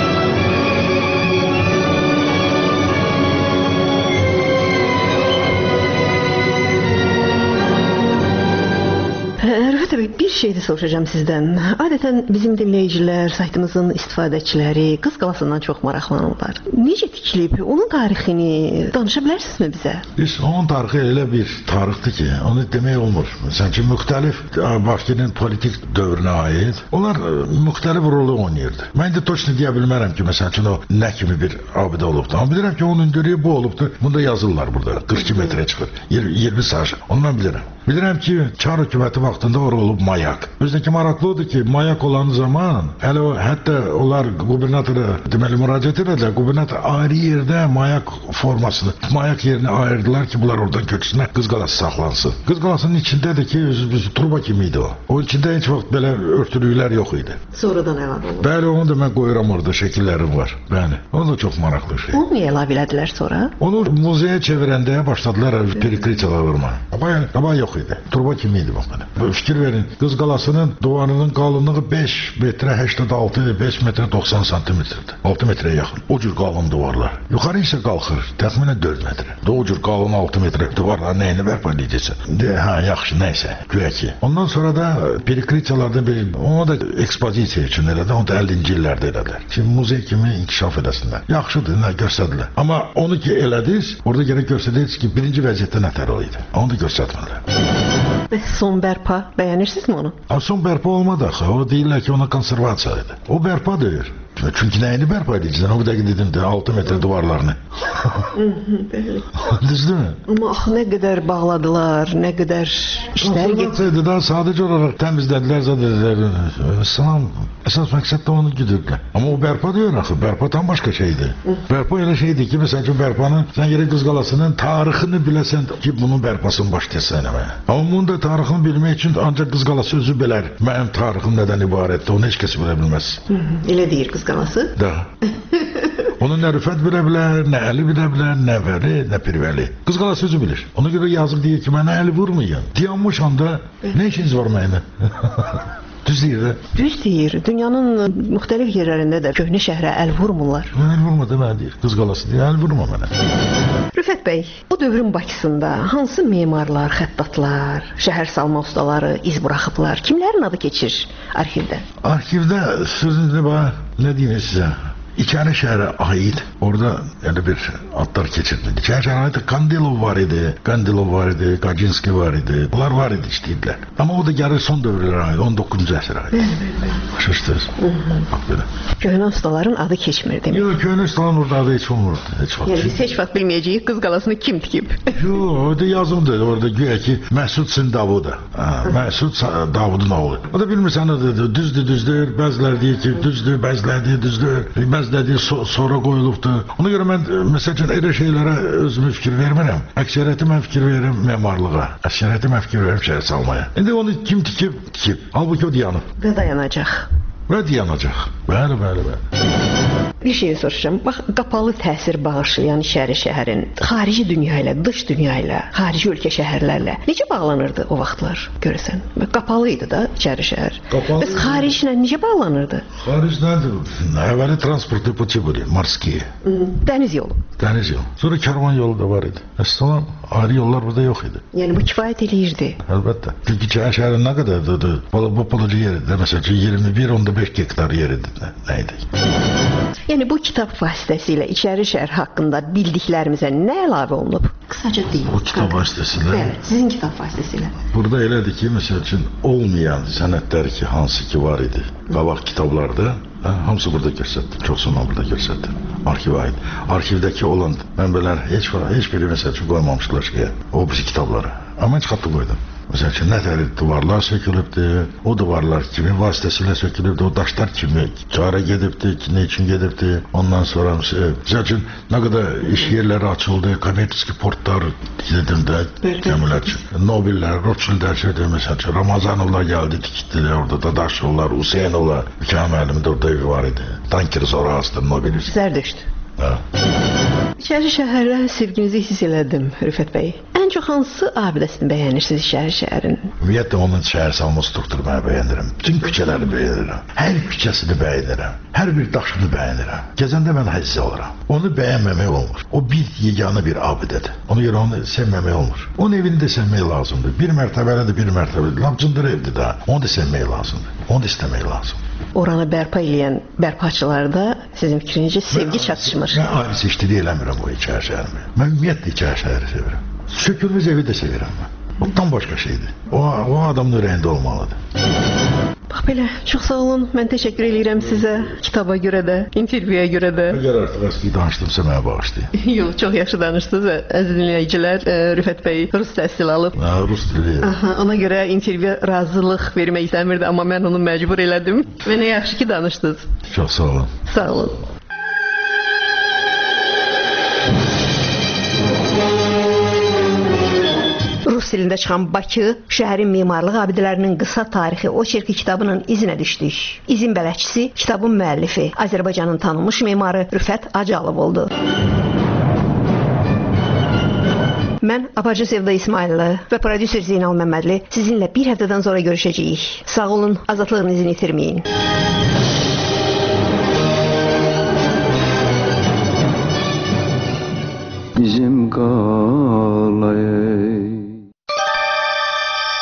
Rüfət bəy, bir şey də soruşacağım sizdən. Adətən bizim dinləyicilər, saytımızın istifadəçiləri Qız Qalasından çox maraqlanırlar. Necə tikilib? Onun tarixini danışa bilərsinizmi bizə? Biz onun tarixi elə bir tarixdir ki, onu demək olmur. Məsələn ki, müxtəlif Bakının politik dövrünə aid onlar müxtəlif rolu oynayırdı. Mən indi точно deyə bilmərəm ki, məsələn ki, o nə kimi bir abidə olubdu. Amma bilirəm ki, onun hündürlüyü bu olubdu. Bunda yazırlar burada. qırx iki metrə çıxır. iyirmi saç. Onu mən bilirəm. Bilirəm ki, Çar hökuməti vaxtında ora olub olub mayak. Özdəki maraqlı odur ki, mayak olan zaman hələ o, hətta onlar qubernatora deməli müraciət edədilər. Qubernator ayrı yerdə mayak formasını, mayak yerini ayırdılar ki, bunlar oradan köçsünlər, Qız Qalası saxlansın. Qız Qalasının içindədir ki, özü, özü turba kimi idi o. O içində heç vaxt belə örtülüklər yox idi. Sonradan əlavə olundu. Bəli, onu da mən qoyuram orada, şəkillərim var. Bəli, o da çox maraqlı şey. Onu niyə əlavə elədilər sonra? Onu muzeyə çevirəndə başladılar perikritiyalar vurma. Qabaq, qabaq yox idi. Turba kimi idi bax belə. Fikir verin, Qız Qalasının divarının qalınlığı beş metrə səksən altı, beş metrə doxsan santimetrdir. altı metrəyə yaxın. O cür qalın divarlar. Yuxarı isə qalxır, təxminən dörd metrə. O cür qalın altı metrə divarlar nəyini bərpa edəcəksən? De, hə, yaxşı, nəysə, güya ki. Ondan sonra da perikritiyalarda bir, onu da ekspozisiya üçün elədi, onu da əllinci illərdə elədilər. Şimdi muzey kimi inkişaf edəsinlər. Yaxşıdır, nə göstərdilər. Amma onu ki elədiniz, orada gərək göstərdiniz ki, birinci vəziyyətdə nətər o idi. Onu da göstərmədilər. Bəs son bərpa, bəyənirsinizmi onu? Son bərpa olmadı axı, o deyirlər ki, ona konservasiya idi. O bərpa deyir. Çünki nəyini bərpa edəcəksən? O bir dəqiq dedim də altı metr divarlarını. Düzdür mü? Amma axı nə qədər bağladılar, nə qədər işlər getdi. Daha sadəcə olaraq təmizlədilər, zadədilər. Salam, əsas məqsəd də onu gidirlər. Amma o bərpa deyir axı, bərpa tam başqa şeydir. Bərpa elə şeydir ki, məsəl üçün bərpanın, sən yerə Qız Qalasının tarixini biləsən ki, bunun bərpasını başlayasan eləməyə. Amma bunun da tarixini bilmək üçün ancaq Qız Qalası özü bilər. Mənim tarixim nədən ibarətdir, onu heç kəs bilə bilməz. Elə deyir Qız Qalası? Da. Onun nə Rüfət bilə bilər, nə Əli bilə bilər, nə Vəli, nə Pirvəli. Qız Qalası özü bilir. Ona görə yazıq deyir ki, mənə əli vurmayın. Dayanmış anda nə işiniz var mənə? Düz deyir də. Düz deyir. Dünyanın müxtəlif yerlərində də köhnə şəhrə əl vurmurlar. Əl vurma da mənə deyir. Qız Qalası deyir, əl vurma mənə. Rüfət bəy, o dövrün Bakısında hansı memarlar, xəttatlar, şəhər salma ustaları iz buraxıblar? Kimlərin adı keçir arxivdə? Arxivdə sözünüzü bax, nə deyim sizə? İçəri şəhərə aid orada yəni bir adlar keçirildi. İçəri şəhərə aid Kandilov var idi, Kandilov var idi, Kaczynski var idi. Bunlar var idi işləyirlər. Amma o da gəlir son dövrlərə aid, on doqquzuncu əsrə aid. Bəli, bəli, bəli. Başa düşdünüz? Bax belə. Köhnə ustaların adı keçmir demək. Yox, köhnə ustaların orada adı heç olmurdu. Heç vaxt. Yəni biz heç vaxt bilməyəcəyik Qız Qalasını kim tikib. Yox, orada yazıldı. Orada güya ki Məsud Sin Davuda. Məsud Davudun oğlu. O da bilmirsən nədir? Düzdür, düzdür. Bəziləri deyir ki, düzdür, bəziləri deyir, düzdür. Bəziləri so sonra qoyulubdur. Ona görə mən məsəl üçün elə şeylərə özümü fikir vermirəm. Əksəriyyəti mən fikir verirəm memarlığa. Əksəriyyəti mən fikir verirəm şəhər salmaya. İndi onu kim tikib, tikib. Halbuki o dayanıb. Və dayanacaq. Və dayanacaq. Bəli, bəli, bəli. Bir şey soruşacağım. Bax, qapalı təsir bağışlayan içəri şəhərin xarici dünya ilə, dış dünya ilə, xarici ölkə şəhərlərlə necə bağlanırdı o vaxtlar görəsən? Qapalı idi da içəri şəhər. Qapalı. Bəs xariclə necə bağlanırdı? Xaricdən əvvəli transportlu puti были, морские. Dəniz yolu. Dəniz yolu. Sonra karvan yolu da var idi. Əslən ayrı yollar burada yox idi. Yəni bu kifayət eləyirdi. Əlbəttə. Çünki içəri şəhərin nə qədərdir? Bu pulucu yeridir. Məsələn iyirmi bir onda beş hektar yeridir. Nə idi? Yəni bu kitab vasitəsilə içəri şəhər haqqında bildiklərimizə nə əlavə olunub? Qısaca deyin. Bu kitab vasitəsilə? Bəli, sizin kitab vasitəsilə. Burada elədir ki, məsəl üçün olmayan sənədlər ki, hansı ki var idi qabaq kitablarda, hə, hamısı burada göstərdim. Çoxsunu burada göstərdim. Arxivə aid. Arxivdəki olan mənbələr heç heç biri məsəl üçün qoymamışdılar şeyə, o birisi kitablara. Amma heç xatlı qoydum. Məsəl üçün, nətər divarlar sökülübdür, o divarlar kimin vasitəsilə sökülübdür, o daşlar kimi cara gedibdir, nə üçün gedibdir, ondan sonra məsəl üçün, nə qədər iş yerləri açıldı, kommersiya portlar dedim də, gəmilər üçün, Nobellər, Rothschildlər şeydir, məsəl üçün, Ramazanovlar gəldi, tikitdilər, orada da Daşovlar, Hüseynovlar, Mükəmm müəllimin də orada evi var idi, tanker sonra astır, Nobelist. Zərdüşt. Hə. İçəri şəhərlə sevginizi hiss elədim, Rüfət bəy. Ən çox hansı abidəsini bəyənirsiniz içəri şəhərin? Ümumiyyətlə onun şəhər salma strukturu mən bəyənirəm. Bütün küçələri bəyənirəm. Hər küçəsini bəyənirəm. Hər bir daşını bəyənirəm. Gəzəndə mən həzz alıram. Onu bəyənməmək olmur. O bir yeganə bir abidədir. Ona görə onu sevməmək olmur. Onun evini də sevmək lazımdır. Bir mərtəbəlidir, bir mərtəbəlidir. Lapcındır evdir də. Onu da sevmək lazımdır. Onu da istəmək lazımdır. Oranı bərpa edən bərpaçılarda sizin fikrincə sevgi çatışmır. Mən ayrı seçdiri eləmirəm o içəri şəhərimi. Mən ümumiyyətlə içəri şəhəri sevirəm. Sökülmüş evi də sevirəm mən. O tam başqa şeydir. O, o adamın ürəyində olmalıdır. Bax, Bax belə, çox sağ olun. Mən təşəkkür edirəm sizə, kitaba görə də, intervyuya görə də. Əgər artıq əski danışdımsa mənə bağışlayın. Yox, çox yaxşı danışdınız. Əziz dinləyicilər, Rüfət bəy rus təhsil alıb. Hə, rus dili. Aha, ona görə intervyu razılıq vermək istəmirdi, amma mən onu məcbur elədim. Və nə yaxşı ki danışdınız. Çox sağ olun. Sağ olun. Rus dilində çıxan Bakı, şəhərin memarlıq abidələrinin qısa tarixi oçerki kitabının izinə düşdük. İzin bələdçisi, kitabın müəllifi, Azərbaycanın tanınmış memarı Rüfət Acalov oldu. Mən Aparıcı Sevda İsmailli və prodüser Zeynal Məmmədli sizinlə bir həftədən sonra görüşəcəyik. Sağ olun, azadlığınızı itirməyin.